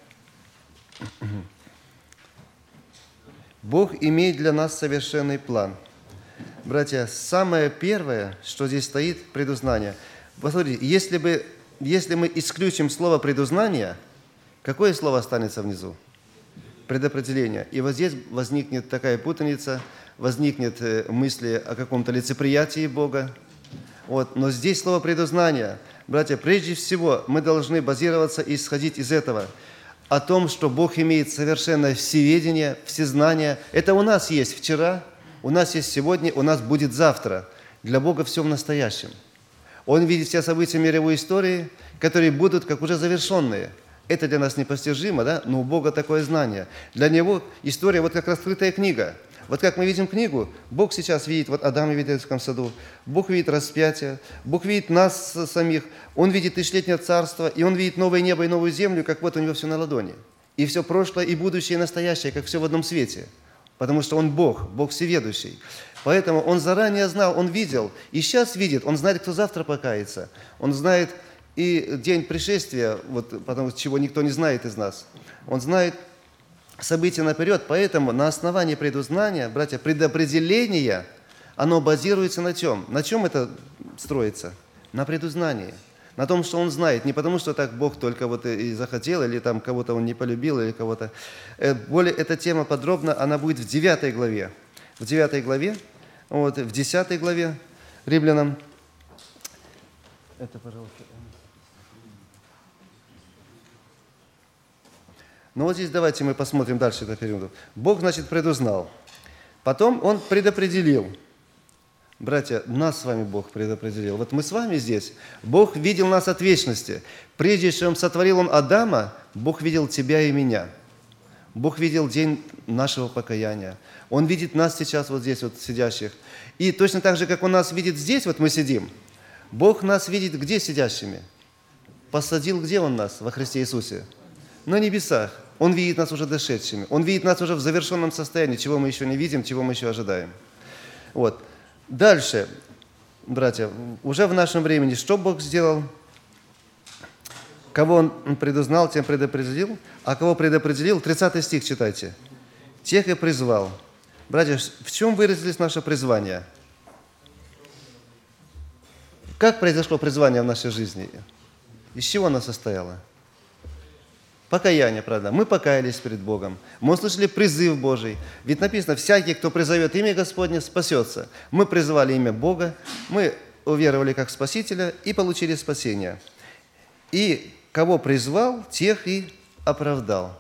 Бог имеет для нас совершенный план. Братья, самое первое, что здесь стоит, предузнание. Посмотрите, если мы исключим слово предузнание, какое слово останется внизу? Предопределение. И вот здесь возникнет такая путаница, возникнет мысли о каком-то лицеприятии Бога. Вот. Но здесь слово предузнание. Братья, прежде всего мы должны базироваться и исходить из этого. О том, что Бог имеет совершенное всеведение, всезнание. Это у нас есть вчера, у нас есть сегодня, у нас будет завтра. Для Бога все в настоящем. Он видит все события мировой истории, которые будут как уже завершенные. Это для нас непостижимо, да? Но у Бога такое знание. Для Него история вот как раскрытая книга. Вот как мы видим книгу, Бог сейчас видит, вот Адама видит в Эдемском саду, Бог видит распятие, Бог видит нас самих, Он видит тысячелетнее царство, и Он видит новое небо и новую землю, как вот у Него все на ладони. И все прошлое, и будущее, и настоящее, как все в одном свете. Потому что Он Бог, Бог всеведущий. Поэтому Он заранее знал, Он видел, и сейчас видит, Он знает, кто завтра покается. Он знает и день пришествия, вот, потому чего никто не знает из нас. Он знает события наперед, поэтому на основании предузнания, братья, предопределение, оно базируется на чем? На чем это строится? На предузнании. На том, что Он знает. Не потому, что так Бог только вот и захотел, или там кого-то Он не полюбил, или кого-то. Более эта тема подробно, она будет в 9 главе. В 9 главе, вот, в 10 главе Римлянам. Это, пожалуйста. Ну вот здесь давайте мы посмотрим дальше эту периоду. Бог, значит, предузнал. Потом Он предопределил. Братья, нас с вами Бог предопределил. Вот мы с вами здесь. Бог видел нас от вечности. Прежде чем сотворил Он Адама, Бог видел тебя и меня. Бог видел день нашего покаяния. Он видит нас сейчас вот здесь вот сидящих. И точно так же, как Он нас видит здесь, вот мы сидим, Бог нас видит где сидящими? Посадил где Он нас во Христе Иисусе? На небесах. Он видит нас уже дошедшими. Он видит нас уже в завершенном состоянии, чего мы еще не видим, чего мы еще ожидаем. Вот. Дальше, братья, уже в нашем времени, что Бог сделал? Кого Он предузнал, тем предопределил. А кого предопределил? 30 стих читайте. Тех и призвал. Братья, в чем выразились наше призвание? Как произошло призвание в нашей жизни? Из чего оно состояло? Покаяние, правда. Мы покаялись перед Богом. Мы услышали призыв Божий. Ведь написано, всякий, кто призовет имя Господне, спасется. Мы призывали имя Бога, мы уверовали как Спасителя и получили спасение. И кого призвал, тех и оправдал.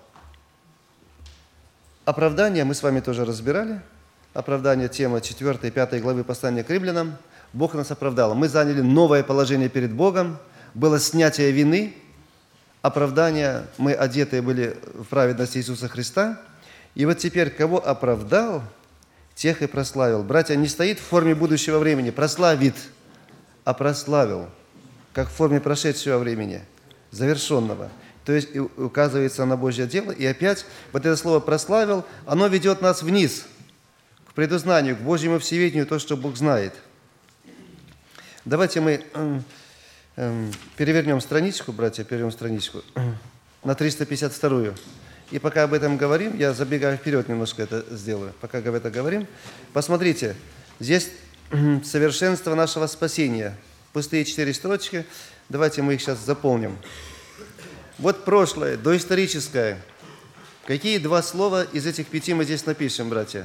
Оправдание мы с вами тоже разбирали. Оправдание, тема 4 и 5 главы послания к Римлянам. Бог нас оправдал. Мы заняли новое положение перед Богом. Было снятие вины. Оправдание, мы одеты были в праведность Иисуса Христа. И вот теперь, кого оправдал, тех и прославил. Братья, не стоит в форме будущего времени, прославит, а прославил, как в форме прошедшего времени, завершенного. То есть указывается на Божье дело. И опять вот это слово «прославил», оно ведет нас вниз, к предузнанию, к Божьему всеведению, то, что Бог знает. Давайте мы перевернем страничку, братья, перевернем страничку на 352-ю. И пока об этом говорим, я забегаю вперед немножко это сделаю. Пока об этом говорим, посмотрите, здесь совершенство нашего спасения. Пустые 4 строчки, давайте мы их сейчас заполним. Вот прошлое, доисторическое. Какие 2 слова из этих 5 мы здесь напишем, братья?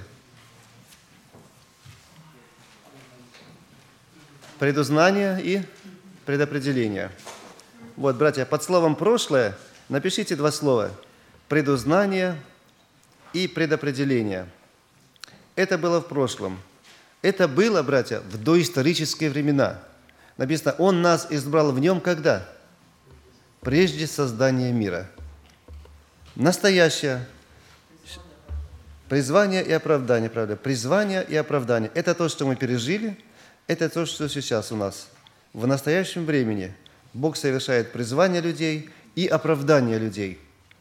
Предузнание и предопределение. Вот, братья, под словом «прошлое» напишите 2 слова. Предузнание и предопределение. Это было в прошлом. Это было, братья, в доисторические времена. Написано, Он нас избрал в Нем когда? Прежде создания мира. Настоящее. Призвание и оправдание, правда. Призвание и оправдание. Это то, что мы пережили. Это то, что сейчас у нас. В настоящем времени Бог совершает призвание людей и оправдание людей.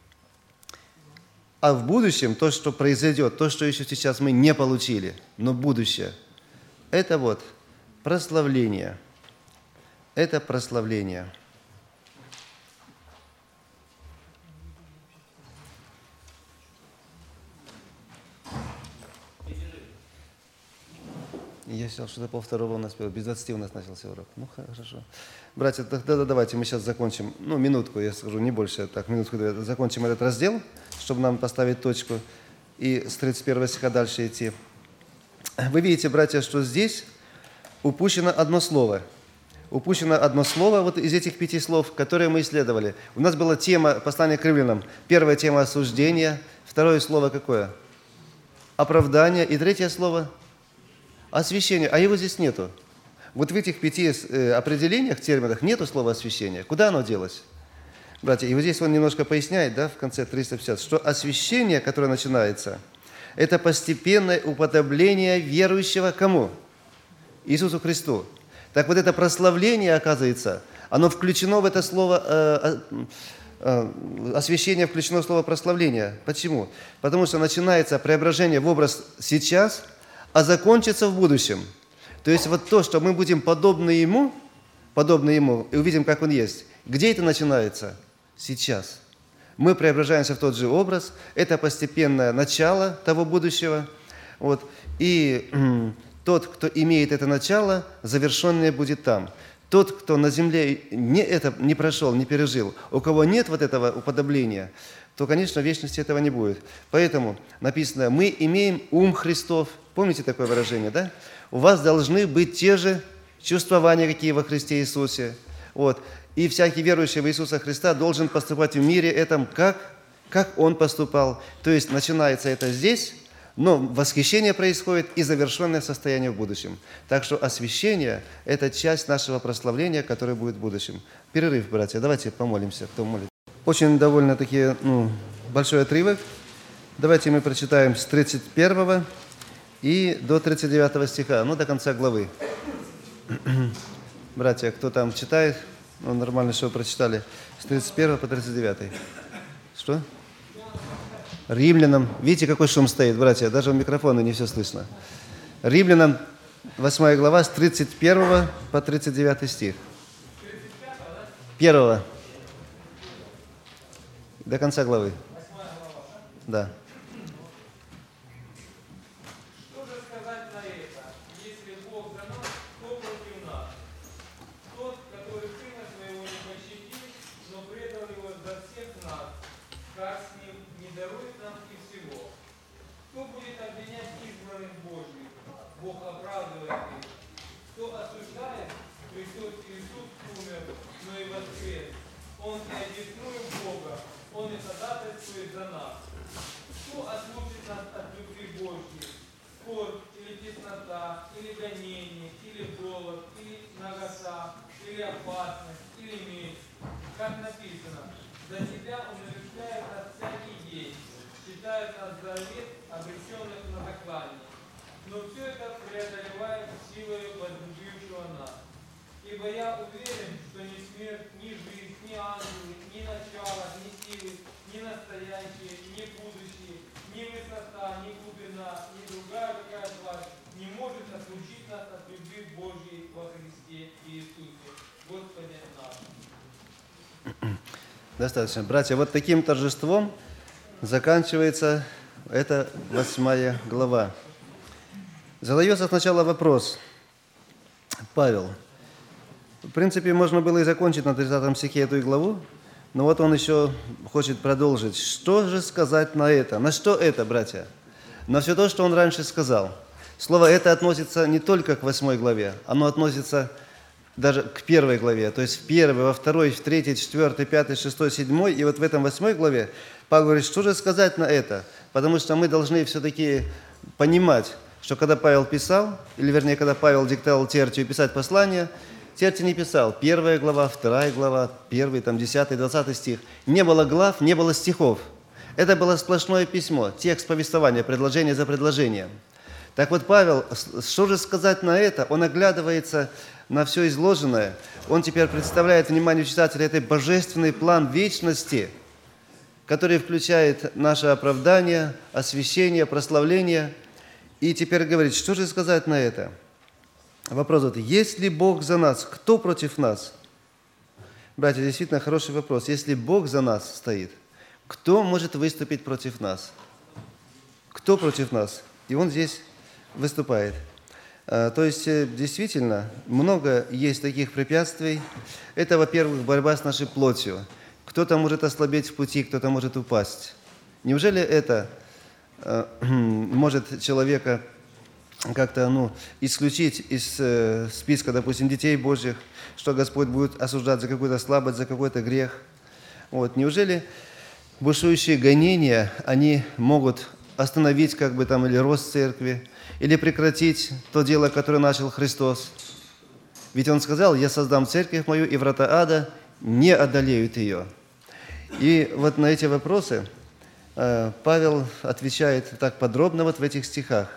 А в будущем то, что произойдет, то, что еще сейчас мы не получили, но будущее, это вот прославление. Это прославление. Я считал, что это 1:30 у нас, без 20 у нас начался урок. Ну, хорошо. Братья, тогда давайте мы сейчас закончим, минутку, я скажу, не больше, так, минутку, закончим этот раздел, чтобы нам поставить точку и с 31 стиха дальше идти. Вы видите, братья, что здесь упущено одно слово. Упущено одно слово вот из этих 5 слов, которые мы исследовали. У нас была тема послания к римлянам. Первая тема осуждения, второе слово какое? Оправдание. И третье слово освящение. А его здесь нету. Вот в этих 5 определениях, терминах нету слова освящение. Куда оно делось? Братья, и вот здесь он немножко поясняет, да, в конце 350, что освящение, которое начинается, это постепенное уподобление верующего кому? Иисусу Христу. Так вот это прославление, оказывается, оно включено в это слово, освящение включено в слово прославление. Почему? Потому что начинается преображение в образ сейчас, а закончится в будущем. То есть вот то, что мы будем подобны Ему, и увидим, как Он есть. Где это начинается? Сейчас. Мы преображаемся в тот же образ. Это постепенное начало того будущего. Вот. И тот, кто имеет это начало, завершенное будет там. Тот, кто на земле не прошел, не пережил, у кого нет вот этого уподобления, то, конечно, в вечности этого не будет. Поэтому написано, мы имеем ум Христов. Помните такое выражение, да? У вас должны быть те же чувствования, какие во Христе Иисусе. Вот. И всякий верующий в Иисуса Христа должен поступать в мире этом, как Он поступал. То есть начинается это здесь, но восхищение происходит и завершенное состояние в будущем. Так что освящение – это часть нашего прославления, которое будет в будущем. Перерыв, братья. Давайте помолимся, кто молит. Очень довольно-таки большой отрывок. Давайте мы прочитаем с 31 и до 39 стиха, до конца главы. Братья, кто там читает, нормально, что вы прочитали, с 31 по 39. Что? Римлянам. Видите, какой шум стоит, братья? Даже в микрофоне не все слышно. Римлянам, 8 глава, с 31 по 39 стих. 1 до конца главы. Да. Ибо я уверен, что ни смерть, ни жизнь, ни ангелы, ни начало, ни силы, ни настоящее, ни будущее, ни высота, ни глубина, ни другая какая тварь не может отлучить нас от любви Божьей во Христе Иисусе, Господе нашим. Достаточно. Братья, вот таким торжеством заканчивается эта 8 глава. Задается сначала вопрос. Павел. В принципе, можно было и закончить на 30 стихе эту главу, но вот он еще хочет продолжить. Что же сказать на это? На что это, братья? На все то, что он раньше сказал. Слово «это» относится не только к 8 главе, оно относится даже к 1 главе. То есть в 1, во 2, в 3, 4, 5, 6, 7. И вот в этом 8 главе Павел говорит, что же сказать на это? Потому что мы должны все-таки понимать, что когда Павел писал, или вернее, когда Павел диктовал Тертию писать послание, Тертий не писал 1 глава, 2 глава, 1, 10, 20 стих. Не было глав, не было стихов. Это было сплошное письмо, текст повествования, предложение за предложением. Так вот, Павел, что же сказать на это? Он оглядывается на все изложенное, он теперь представляет вниманию читателя этот божественный план вечности, который включает наше оправдание, освящение, прославление. И теперь говорит, что же сказать на это? Вопрос вот, если Бог за нас, кто против нас? Братья, действительно хороший вопрос. Если Бог за нас стоит, кто может выступить против нас? Кто против нас? И он здесь выступает. То есть, действительно, много есть таких препятствий. Это, во-первых, борьба с нашей плотью. Кто-то может ослабеть в пути, кто-то может упасть. Неужели это может человека как-то исключить из списка, допустим, детей Божьих, что Господь будет осуждать за какую-то слабость, за какой-то грех? Неужели бушующие гонения, они могут остановить или рост церкви, или прекратить то дело, которое начал Христос? Ведь Он сказал, «Я создам церковь мою, и врата ада не одолеют ее». И вот на эти вопросы Павел отвечает так подробно в этих стихах.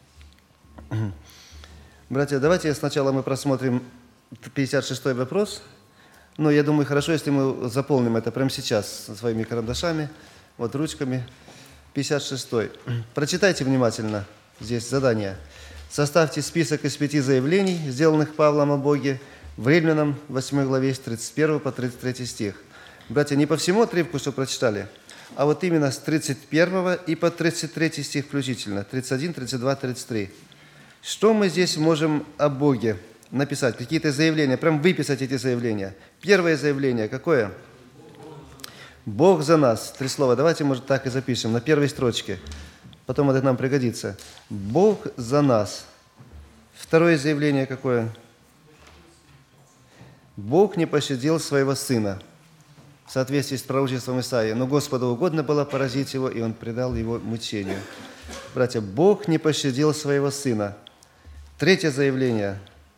Братья, давайте сначала мы просмотрим 56-й вопрос. Но я думаю, хорошо, если мы заполним это прямо сейчас своими карандашами, ручками. 56-й. Прочитайте внимательно здесь задание. Составьте список из 5 заявлений, сделанных Павлом о Боге, в Римлянам 8 главе с 31 по 33 стих. Братья, не по всему отрывку, что прочитали, а именно с 31 и по 33 стих включительно, 31, 32, 33. Что мы здесь можем о Боге написать? Какие-то заявления, прям выписать эти заявления. Первое заявление какое? Бог за нас. 3 слова. Давайте, может, так и запишем на первой строчке. Потом это нам пригодится. Бог за нас. Второе заявление какое? Бог не пощадил своего Сына. В соответствии с пророчеством Исаии. Но Господу угодно было поразить его, и Он предал его мучению. Братья, Бог не пощадил своего Сына. Третье заявление.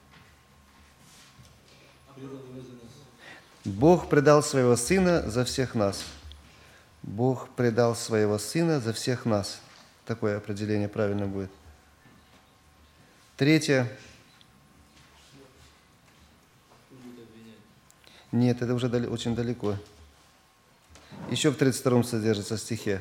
Бог предал своего Сына за всех нас. Бог предал своего Сына за всех нас. Такое определение правильно будет. Третье. Нет, это уже очень далеко. Еще в 32-м содержится стихе.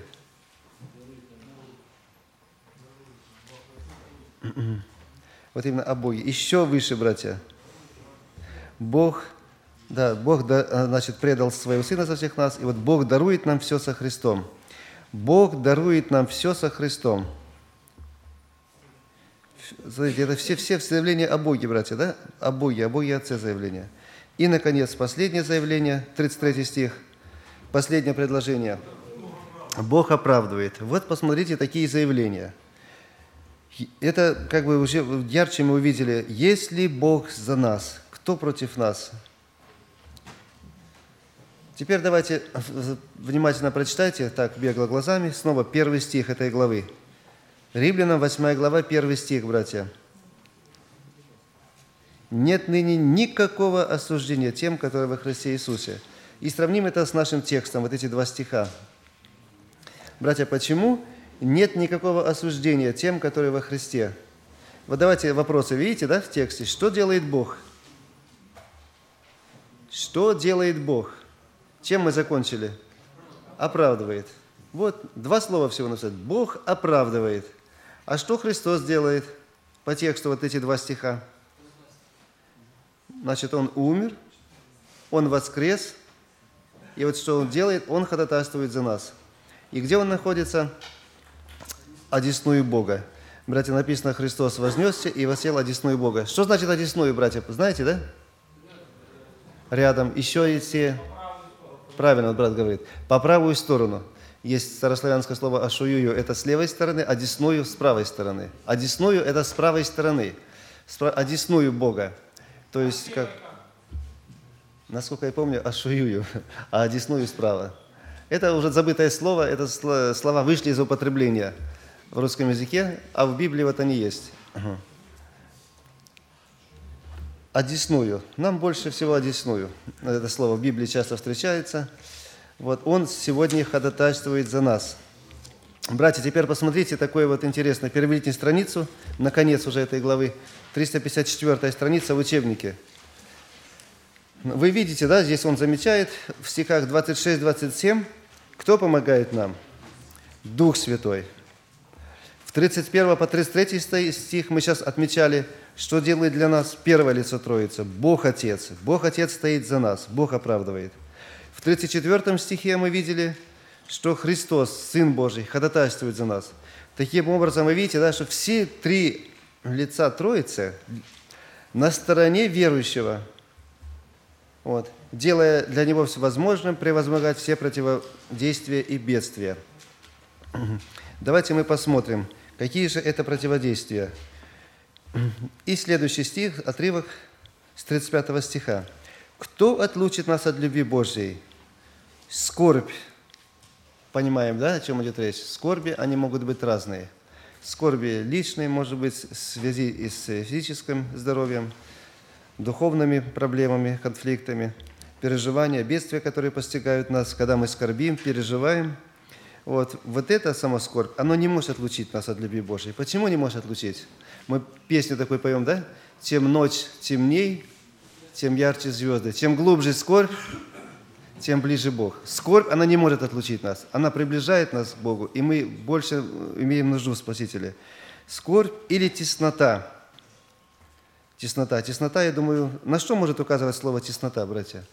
Вот именно о Боге. Еще выше, братья. Бог предал своего Сына за всех нас, и Бог дарует нам все со Христом. Бог дарует нам все со Христом. Смотрите, это все заявления о Боге, братья, да? О Боге Отце заявления. И, наконец, последнее заявление, 33 стих, последнее предложение. Бог оправдывает. Вот посмотрите такие заявления. Это уже ярче мы увидели. Если Бог за нас, кто против нас? Теперь давайте внимательно прочитайте, так, бегло глазами, снова 1 стих этой главы. Римлянам 8 глава, 1 стих, братья. «Нет ныне никакого осуждения тем, которые во Христе Иисусе». И сравним это с нашим текстом, эти 2 стиха. Братья, почему нет никакого осуждения тем, которые во Христе? Давайте вопросы, видите, да, в тексте? Что делает Бог? Что делает Бог? Чем мы закончили? Оправдывает. 2 слова всего написать. Бог оправдывает. А что Христос делает по тексту эти 2 стиха? Значит, Он умер, Он воскрес, и что Он делает? Он ходатайствует за нас. И где Он находится? Одесную Бога. Братья, написано, Христос вознесся и воссел одесную Бога. Что значит одесную, братья? Знаете, да? Рядом. Еще есть все... Правильно, брат говорит. По правую сторону. Есть старославянское слово «ашуюю» – это с левой стороны, а «десную» – с правой стороны. «Одесную» – это с правой стороны. «Одесную Бога». То есть, насколько я помню, «ашуюю», а «одесную» справа. Это уже забытое слово, это слова вышли из употребления в русском языке, а в Библии они есть. Одесную. Нам больше всего одесную. Это слово в Библии часто встречается. Он сегодня ходатайствует за нас. Братья, теперь посмотрите такое вот интересное. Переверните страницу, наконец уже этой главы, 354 страница в учебнике. Вы видите, да, здесь он замечает в стихах 26-27, кто помогает нам? Дух Святой. В 31 по 33 стих мы сейчас отмечали, что делает для нас первое лицо Троицы. Бог Отец. Бог Отец стоит за нас, Бог оправдывает. В 34 стихе мы видели, что Христос, Сын Божий, ходатайствует за нас. Таким образом, вы видите, да, что все три лица Троицы на стороне верующего, вот, делая для него все возможным, превозмогать все противодействия и бедствия. Давайте мы посмотрим, какие же это противодействия. И следующий стих, отрывок с 35 стиха. «Кто отлучит нас от любви Божьей? Скорбь». Понимаем, да, о чем идет речь? Скорби, они могут быть разные. Скорби личные, может быть, в связи и с физическим здоровьем, духовными проблемами, конфликтами, переживания, бедствия, которые постигают нас, когда мы скорбим, переживаем. Вот это само скорбь, оно не может отлучить нас от любви Божьей. Почему не может отлучить? Мы песню такой поем, да? «Чем ночь темней, тем ярче звезды. Чем глубже скорбь, тем ближе Бог». Скорбь, она не может отлучить нас. Она приближает нас к Богу, и мы больше имеем нужду в Спасителе. Скорбь или теснота. Теснота. Теснота, я думаю, на что может указывать слово «теснота», братья?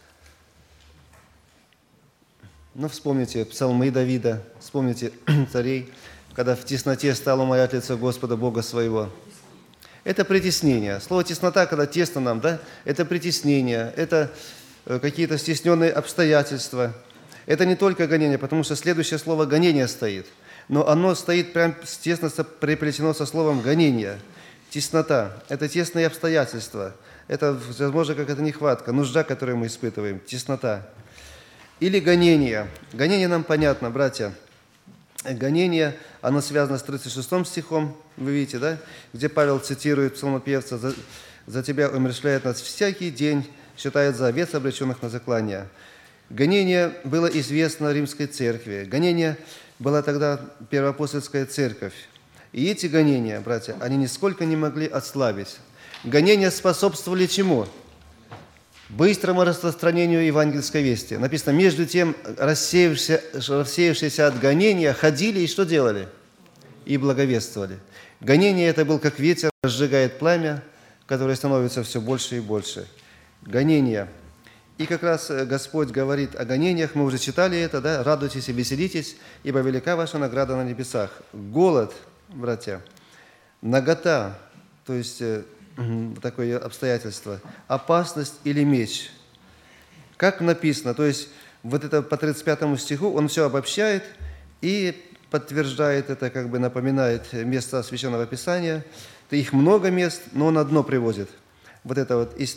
Ну, вспомните псалмы Давида, вспомните царей, когда в тесноте стал умолять лицо Господа Бога своего. Это притеснение. Слово «теснота», когда тесно нам, да, это притеснение, это какие-то стесненные обстоятельства. Это не только гонение, потому что следующее слово «гонение» стоит. Но оно стоит прям тесно приплетено со словом «гонение». Теснота – это тесные обстоятельства. Это, возможно, какая-то нехватка, нужда, которую мы испытываем. Теснота. Или гонение. Гонение нам понятно, братья. Гонение, оно связано с 36 стихом, вы видите, да? Где Павел цитирует псалмопевца: «За тебя умерщвляет нас всякий день, считает за овец, обреченных на заклание». Гонение было известно Римской церкви. Гонение была тогда первоапостольская церковь. И эти гонения, братья, они нисколько не могли отслабить. Гонения способствовали чему? Быстрому распространению евангельской вести. Написано, между тем рассеявшиеся от гонения ходили и что делали? И благовествовали. Гонение это был как ветер, разжигает пламя, которое становится все больше и больше. Гонение. И как раз Господь говорит о гонениях, мы уже читали это, да? «Радуйтесь и веселитесь, ибо велика ваша награда на небесах». Голод, братья, нагота, то есть такое обстоятельство, опасность или меч. Как написано, то есть вот это по 35 стиху он все обобщает и подтверждает это, как бы напоминает места Священного Писания. Их много мест, но он одно приводит. Вот это вот из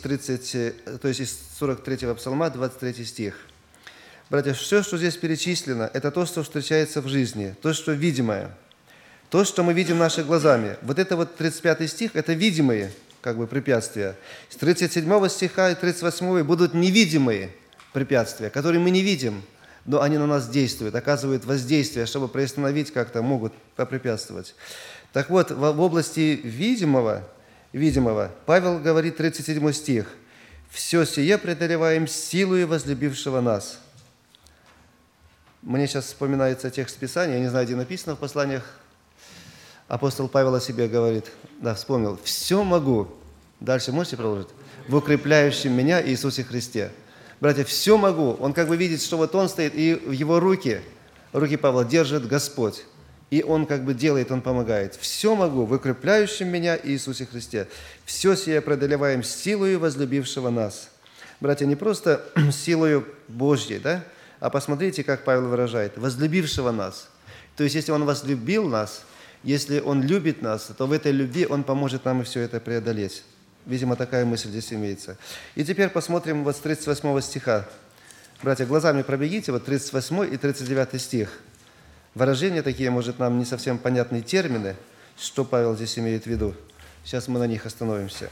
43 псалма, 23 стих. Братья, все, что здесь перечислено, это то, что встречается в жизни, то, что видимое, то, что мы видим нашими глазами. Вот это вот 35 стих, это видимые как бы препятствия. С 37 стиха и 38 будут невидимые препятствия, которые мы не видим, но они на нас действуют, оказывают воздействие, чтобы приостановить как-то, могут попрепятствовать. Так вот, в области видимого Павел говорит, 37 стих, «Все сие преодолеваем силою возлюбившего нас». Мне сейчас вспоминается текст Писания, я не знаю, где написано в посланиях. Апостол Павел о себе говорит, да, вспомнил, «Все могу». Дальше можете продолжить? «В укрепляющем меня Иисусе Христе». Братья, все могу. Он как бы видит, что вот он стоит, и в его руки Павла держит Господь. И он как бы делает, он помогает. «Все могу в укрепляющем меня Иисусе Христе. Все сие преодолеваем силою возлюбившего нас». Братья, не просто силою Божьей, да? А посмотрите, как Павел выражает, возлюбившего нас. То есть, если он возлюбил нас, если он любит нас, то в этой любви он поможет нам и все это преодолеть. Видимо, такая мысль здесь имеется. И теперь посмотрим вот с 38 стиха. Братья, глазами пробегите, вот 38 и 39 стих. Выражения такие, может, нам не совсем понятные термины, что Павел здесь имеет в виду. Сейчас мы на них остановимся.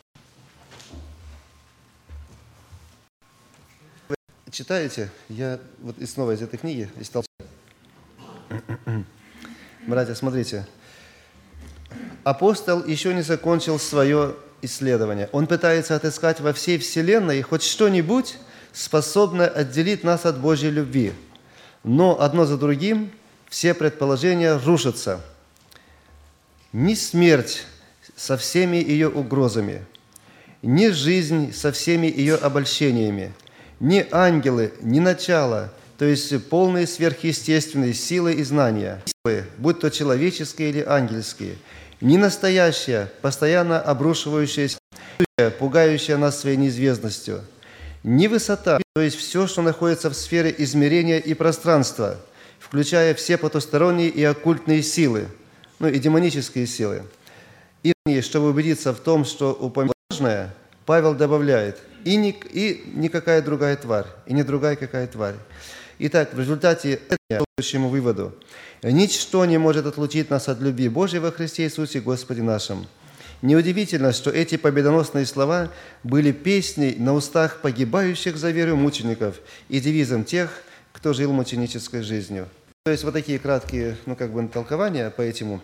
Вы читаете? Я вот и снова из этой книги стал читать. Братья, смотрите. Апостол еще не закончил свое исследование. Он пытается отыскать во всей вселенной хоть что-нибудь, способное отделить нас от Божьей любви. Но одно за другим все предположения рушатся. Ни смерть со всеми ее угрозами, ни жизнь со всеми ее обольщениями, ни ангелы, ни начало, то есть полные сверхъестественные силы и знания, будь то человеческие или ангельские, ни настоящее, постоянно обрушивающееся, пугающее нас своей неизвестностью, ни высота, то есть все, что находится в сфере измерения и пространства, включая все потусторонние и оккультные силы, и демонические силы. И чтобы убедиться в том, что упомянутое, Павел добавляет, и никакая другая тварь, и не другая какая тварь. Итак, в результате к следующему выводу. Ничто не может отлучить нас от любви Божьей во Христе Иисусе Господе нашим. Неудивительно, что эти победоносные слова были песней на устах погибающих за веру мучеников и девизом тех, кто жил мученической жизнью. То есть вот такие краткие, толкования по этому.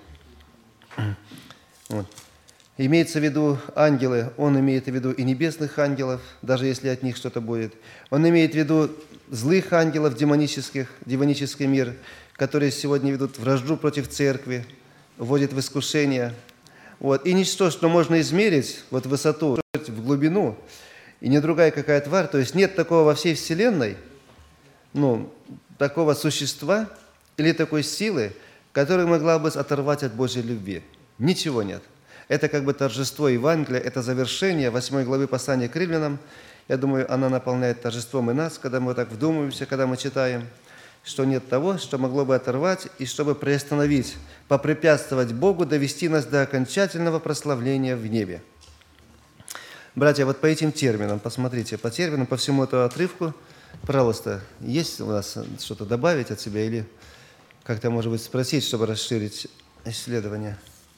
Вот. Имеется в виду ангелы, он имеет в виду и небесных ангелов, даже если от них что-то будет. Он имеет в виду злых ангелов, демонический мир, которые сегодня ведут вражду против церкви, вводят в искушение. Вот. И ничто, что можно измерить, высоту, в глубину, и не другая какая тварь, то есть нет такого во всей вселенной, такого существа или такой силы, которая могла бы оторвать от Божьей любви. Ничего нет. Это торжество Евангелия, это завершение 8 главы послания к Римлянам. Я думаю, она наполняет торжеством и нас, когда мы так вдумываемся, когда мы читаем, что нет того, что могло бы оторвать и чтобы приостановить, попрепятствовать Богу довести нас до окончательного прославления в небе. Братья, по этим терминам, посмотрите, по терминам, по всему этому отрывку, пожалуйста, есть у нас что-то добавить от себя или как-то, может быть, спросить, чтобы расширить исследование?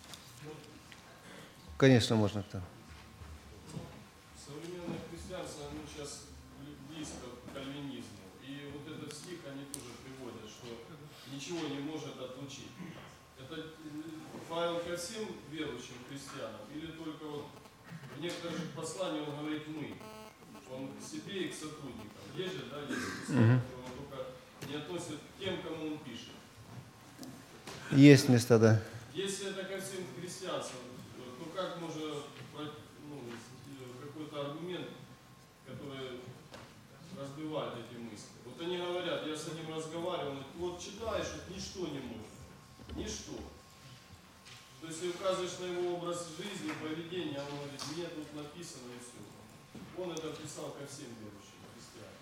Конечно, можно кто. Современное христианство, оно сейчас близко к кальвинизму. И этот стих они тоже приводят, что ничего не может отлучить. Это Павел ко всем верующим христианам? Или только в некоторых посланиях он говорит «мы»? Он к себе и к сотрудникам. Есть же, есть писание, он только не относит к тем, кому он пишет. Есть места, да. Если это ко всем христианствам, то как можно какой-то аргумент, который разбивает эти мысли? Они говорят, я с ним разговаривал, читаешь, ничто не может. Ничто. То есть, если указываешь на его образ жизни, поведение, он говорит, мне тут написано и все. Он это писал ко всем верующим христианам.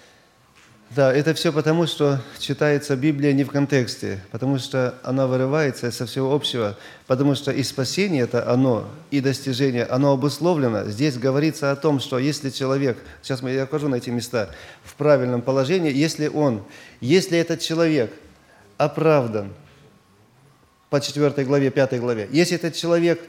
Да, это все потому, что читается Библия не в контексте, потому что она вырывается со всего общего, потому что и спасение это оно, и достижение, оно обусловлено. Здесь говорится о том, что если человек, сейчас я укажу на эти места, в правильном положении, если этот человек оправдан по 4 главе, 5 главе, если этот человек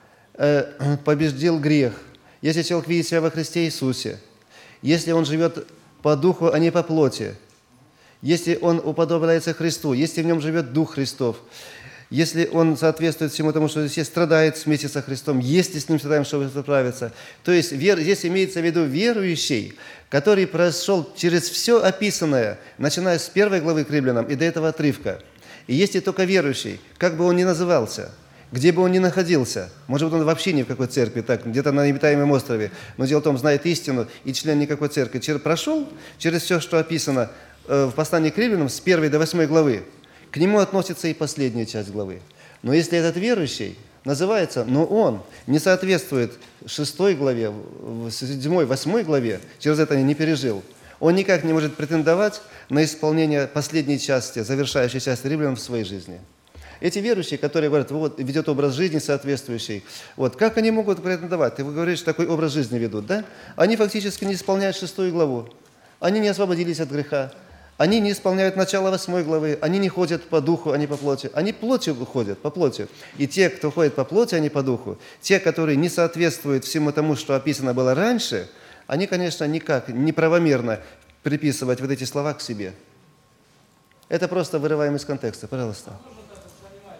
победил грех, если человек видит себя во Христе Иисусе, если он живет по духу, а не по плоти, если он уподобляется Христу, если в нем живет Дух Христов, если он соответствует всему тому, что здесь страдает вместе со Христом, если с ним страдаем, чтобы справиться, то есть здесь имеется в виду верующий, который прошел через все описанное, начиная с 1 главы к Римлянам и до этого отрывка. И есть и только верующий, как бы он ни назывался, где бы он ни находился, может быть, он вообще ни в какой церкви, где-то на необитаемом острове, но дело в том, знает истину и член никакой церкви, прошел через все, что описано в послании к Римлянам с 1 до 8 главы, к нему относится и последняя часть главы. Но если этот верующий называется, но он не соответствует 6 главе, 7, 8 главе, через это не пережил, он никак не может претендовать на исполнение последней части, завершающей части Римлян в своей жизни. Эти верующие, которые говорят, ведет образ жизни соответствующий, как они могут претендовать? Вы говорите, что такой образ жизни ведут, да? Они фактически не исполняют 6 главу. Они не освободились от греха. Они не исполняют начало 8 главы. Они не ходят по духу, а не по плоти. Они плотью ходят, по плоти. И те, кто ходит по плоти, а не по духу, те, которые не соответствуют всему тому, что описано было раньше, они, конечно, никак неправомерно приписывать эти слова к себе. Это просто вырываем из контекста. Пожалуйста. Можно так воспринимать,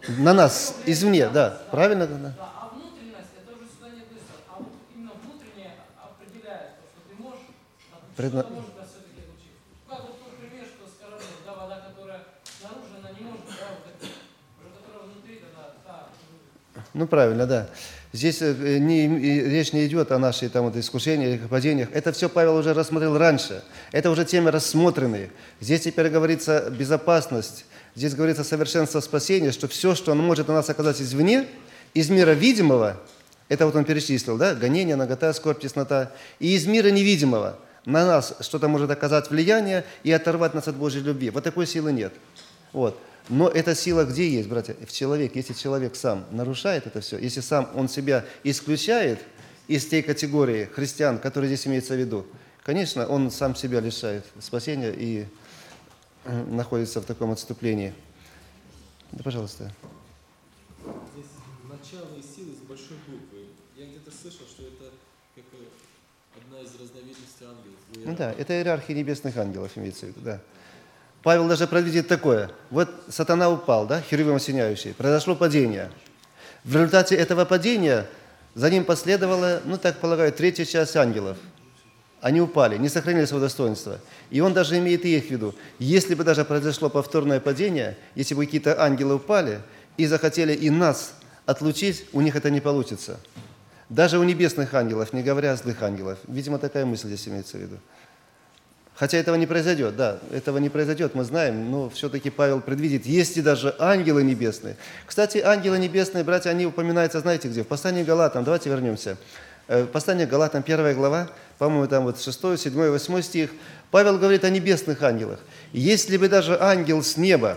На нас, извне, да. Правильно? Да. Да, а внутренность, это уже сюда не относится. А вот именно внутреннее определяет, то, что ты можешь, а что-то может нас все-таки отучить. Как вот тот пример, что с кораблем, да, вода, которая снаружи, она не может, да, вот это, уже которая внутри, тогда, да. Ну, правильно, да. Здесь речь не идет о нашей там, вот, искушениях, падениях. Это все Павел уже рассмотрел раньше. Это уже темы рассмотренные. Здесь теперь говорится безопасность. Здесь говорится совершенство спасения, что все, что он может на нас оказать извне, из мира видимого, это вот он перечислил, да, гонение, нагота, скорбь, теснота, и из мира невидимого на нас что-то может оказать влияние и оторвать нас от Божьей любви. Вот такой силы нет. Вот. Но эта сила где есть, братья? В человеке. Если человек сам нарушает это все, если сам он себя исключает из той категории христиан, которые здесь имеется в виду, конечно, он сам себя лишает спасения и находится в таком отступлении. Да, пожалуйста. Здесь начало и силы с большой буквы. Я где-то слышал, что это как одна из разновидностей ангелов. Ну да, это иерархия небесных ангелов имеется в виду, да. Павел даже предвидит такое. Вот сатана упал, да, херувим осеняющий, произошло падение. В результате этого падения за ним последовала, ну так полагаю, третья часть ангелов. Они упали, не сохранили свое достоинство. И он даже имеет и их в виду. Если бы даже произошло повторное падение, если бы какие-то ангелы упали и захотели и нас отлучить, у них это не получится. Даже у небесных ангелов, не говоря о злых ангелов. Видимо, такая мысль здесь имеется в виду. Хотя этого не произойдет, да, этого не произойдет, мы знаем, но все-таки Павел предвидит, есть и даже ангелы небесные. Кстати, ангелы небесные, братья, они упоминаются, знаете где? В послании к Галатам, давайте вернемся. Послание к Галатам, 1 глава, по-моему, там вот 6, 7, 8 стих. Павел говорит о небесных ангелах. Если бы даже ангел с неба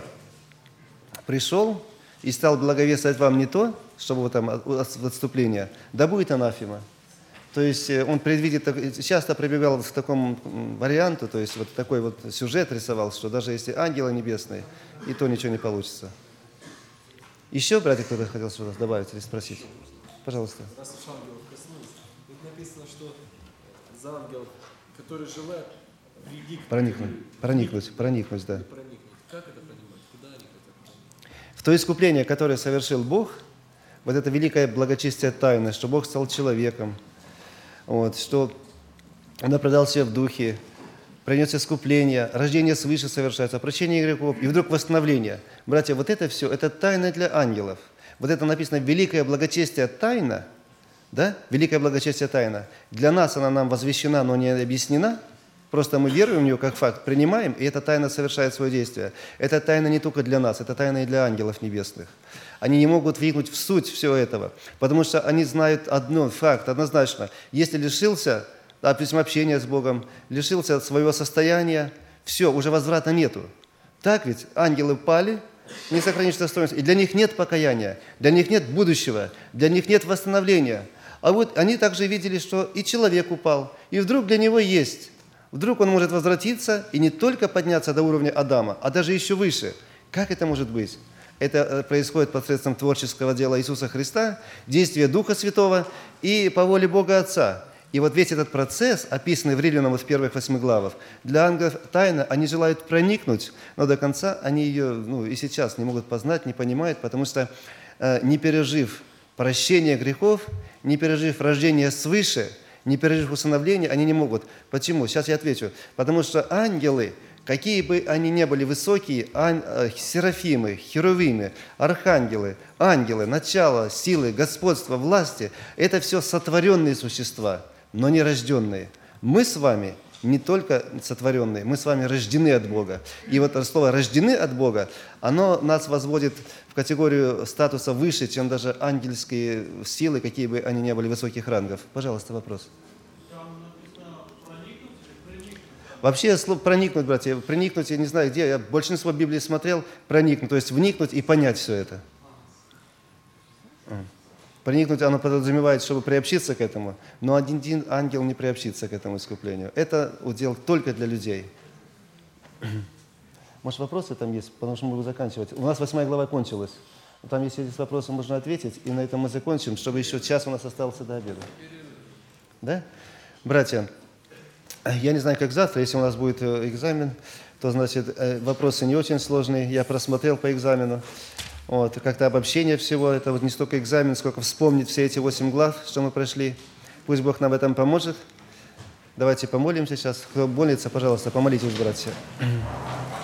пришел и стал благовествовать вам не то, чтобы вы там в отступление, да будет анафема. То есть он предвидит, часто прибегал к такому варианту, то есть вот такой вот сюжет рисовал, что даже если ангелы небесные, и то ничего не получится. Еще, братья, кто-то хотел что-то добавить или спросить? Пожалуйста. Раз уж ангелов коснулись, тут написано, что за ангелов, который желает прийти к Проникнуть, да. проникнуть. Как это понимать? Куда они хотят? В то искупление, которое совершил Бог, вот это великое благочестие тайны, что Бог стал человеком, вот, что Он оправдал себя в духе, принес искупление, рождение свыше совершается, прощение грехов, и вдруг восстановление. Братья, вот это все, это тайна для ангелов. Вот это написано «великое благочестие тайна», да? Великое благочестие тайна. Для нас она нам возвещена, но не объяснена. Просто мы веруем в нее как факт, принимаем, и эта тайна совершает свое действие. Эта тайна не только для нас, это тайна и для ангелов небесных. Они не могут вникнуть в суть всего этого, потому что они знают один факт однозначно. Если лишился общения с Богом, лишился своего состояния, все, уже возврата нету. Так ведь ангелы пали, не сохранишь достоинства, и для них нет покаяния, для них нет будущего, для них нет восстановления. А вот они также видели, что и человек упал, и вдруг для него есть. Вдруг он может возвратиться и не только подняться до уровня Адама, а даже еще выше. Как это может быть? Это происходит посредством творческого дела Иисуса Христа, действия Духа Святого и по воле Бога Отца. И вот весь этот процесс, описанный в Римлянам в первых 8 главах, для ангелов тайна, они желают проникнуть, но до конца они ее и сейчас не могут познать, не понимают, потому что не пережив прощения грехов, не пережив рождение свыше, не пережив усыновления, они не могут. Почему? Сейчас я отвечу. Потому что ангелы, какие бы они ни были высокие, серафимы, херувимы, архангелы, ангелы, начало, силы, господство, власти, это все сотворенные существа, но не рожденные. Мы с вами не только сотворенные, мы с вами рождены от Бога. И вот слово «рождены от Бога», оно нас возводит в категорию статуса выше, чем даже ангельские силы, какие бы они ни были высоких рангов. Пожалуйста, вопрос. Вообще, слово «проникнуть», братья, «проникнуть», я не знаю где, я большинство Библии смотрел, «проникнуть», то есть вникнуть и понять все это. Проникнуть, оно подразумевает, чтобы приобщиться к этому, но один ангел не приобщится к этому искуплению. Это удел только для людей. Может, вопросы там есть, потому что мы будем заканчивать. У нас 8 глава кончилась. Там, если есть вопросы, можно ответить, и на этом мы закончим, чтобы еще час у нас остался до обеда. Да? Братья, я не знаю, как завтра, если у нас будет экзамен, то, значит, вопросы не очень сложные, я просмотрел по экзамену. Вот, как-то обобщение всего, это вот не столько экзамен, сколько вспомнить все эти 8 глав, что мы прошли. Пусть Бог нам в этом поможет. Давайте помолимся сейчас. Кто молится, пожалуйста, помолитесь, братья.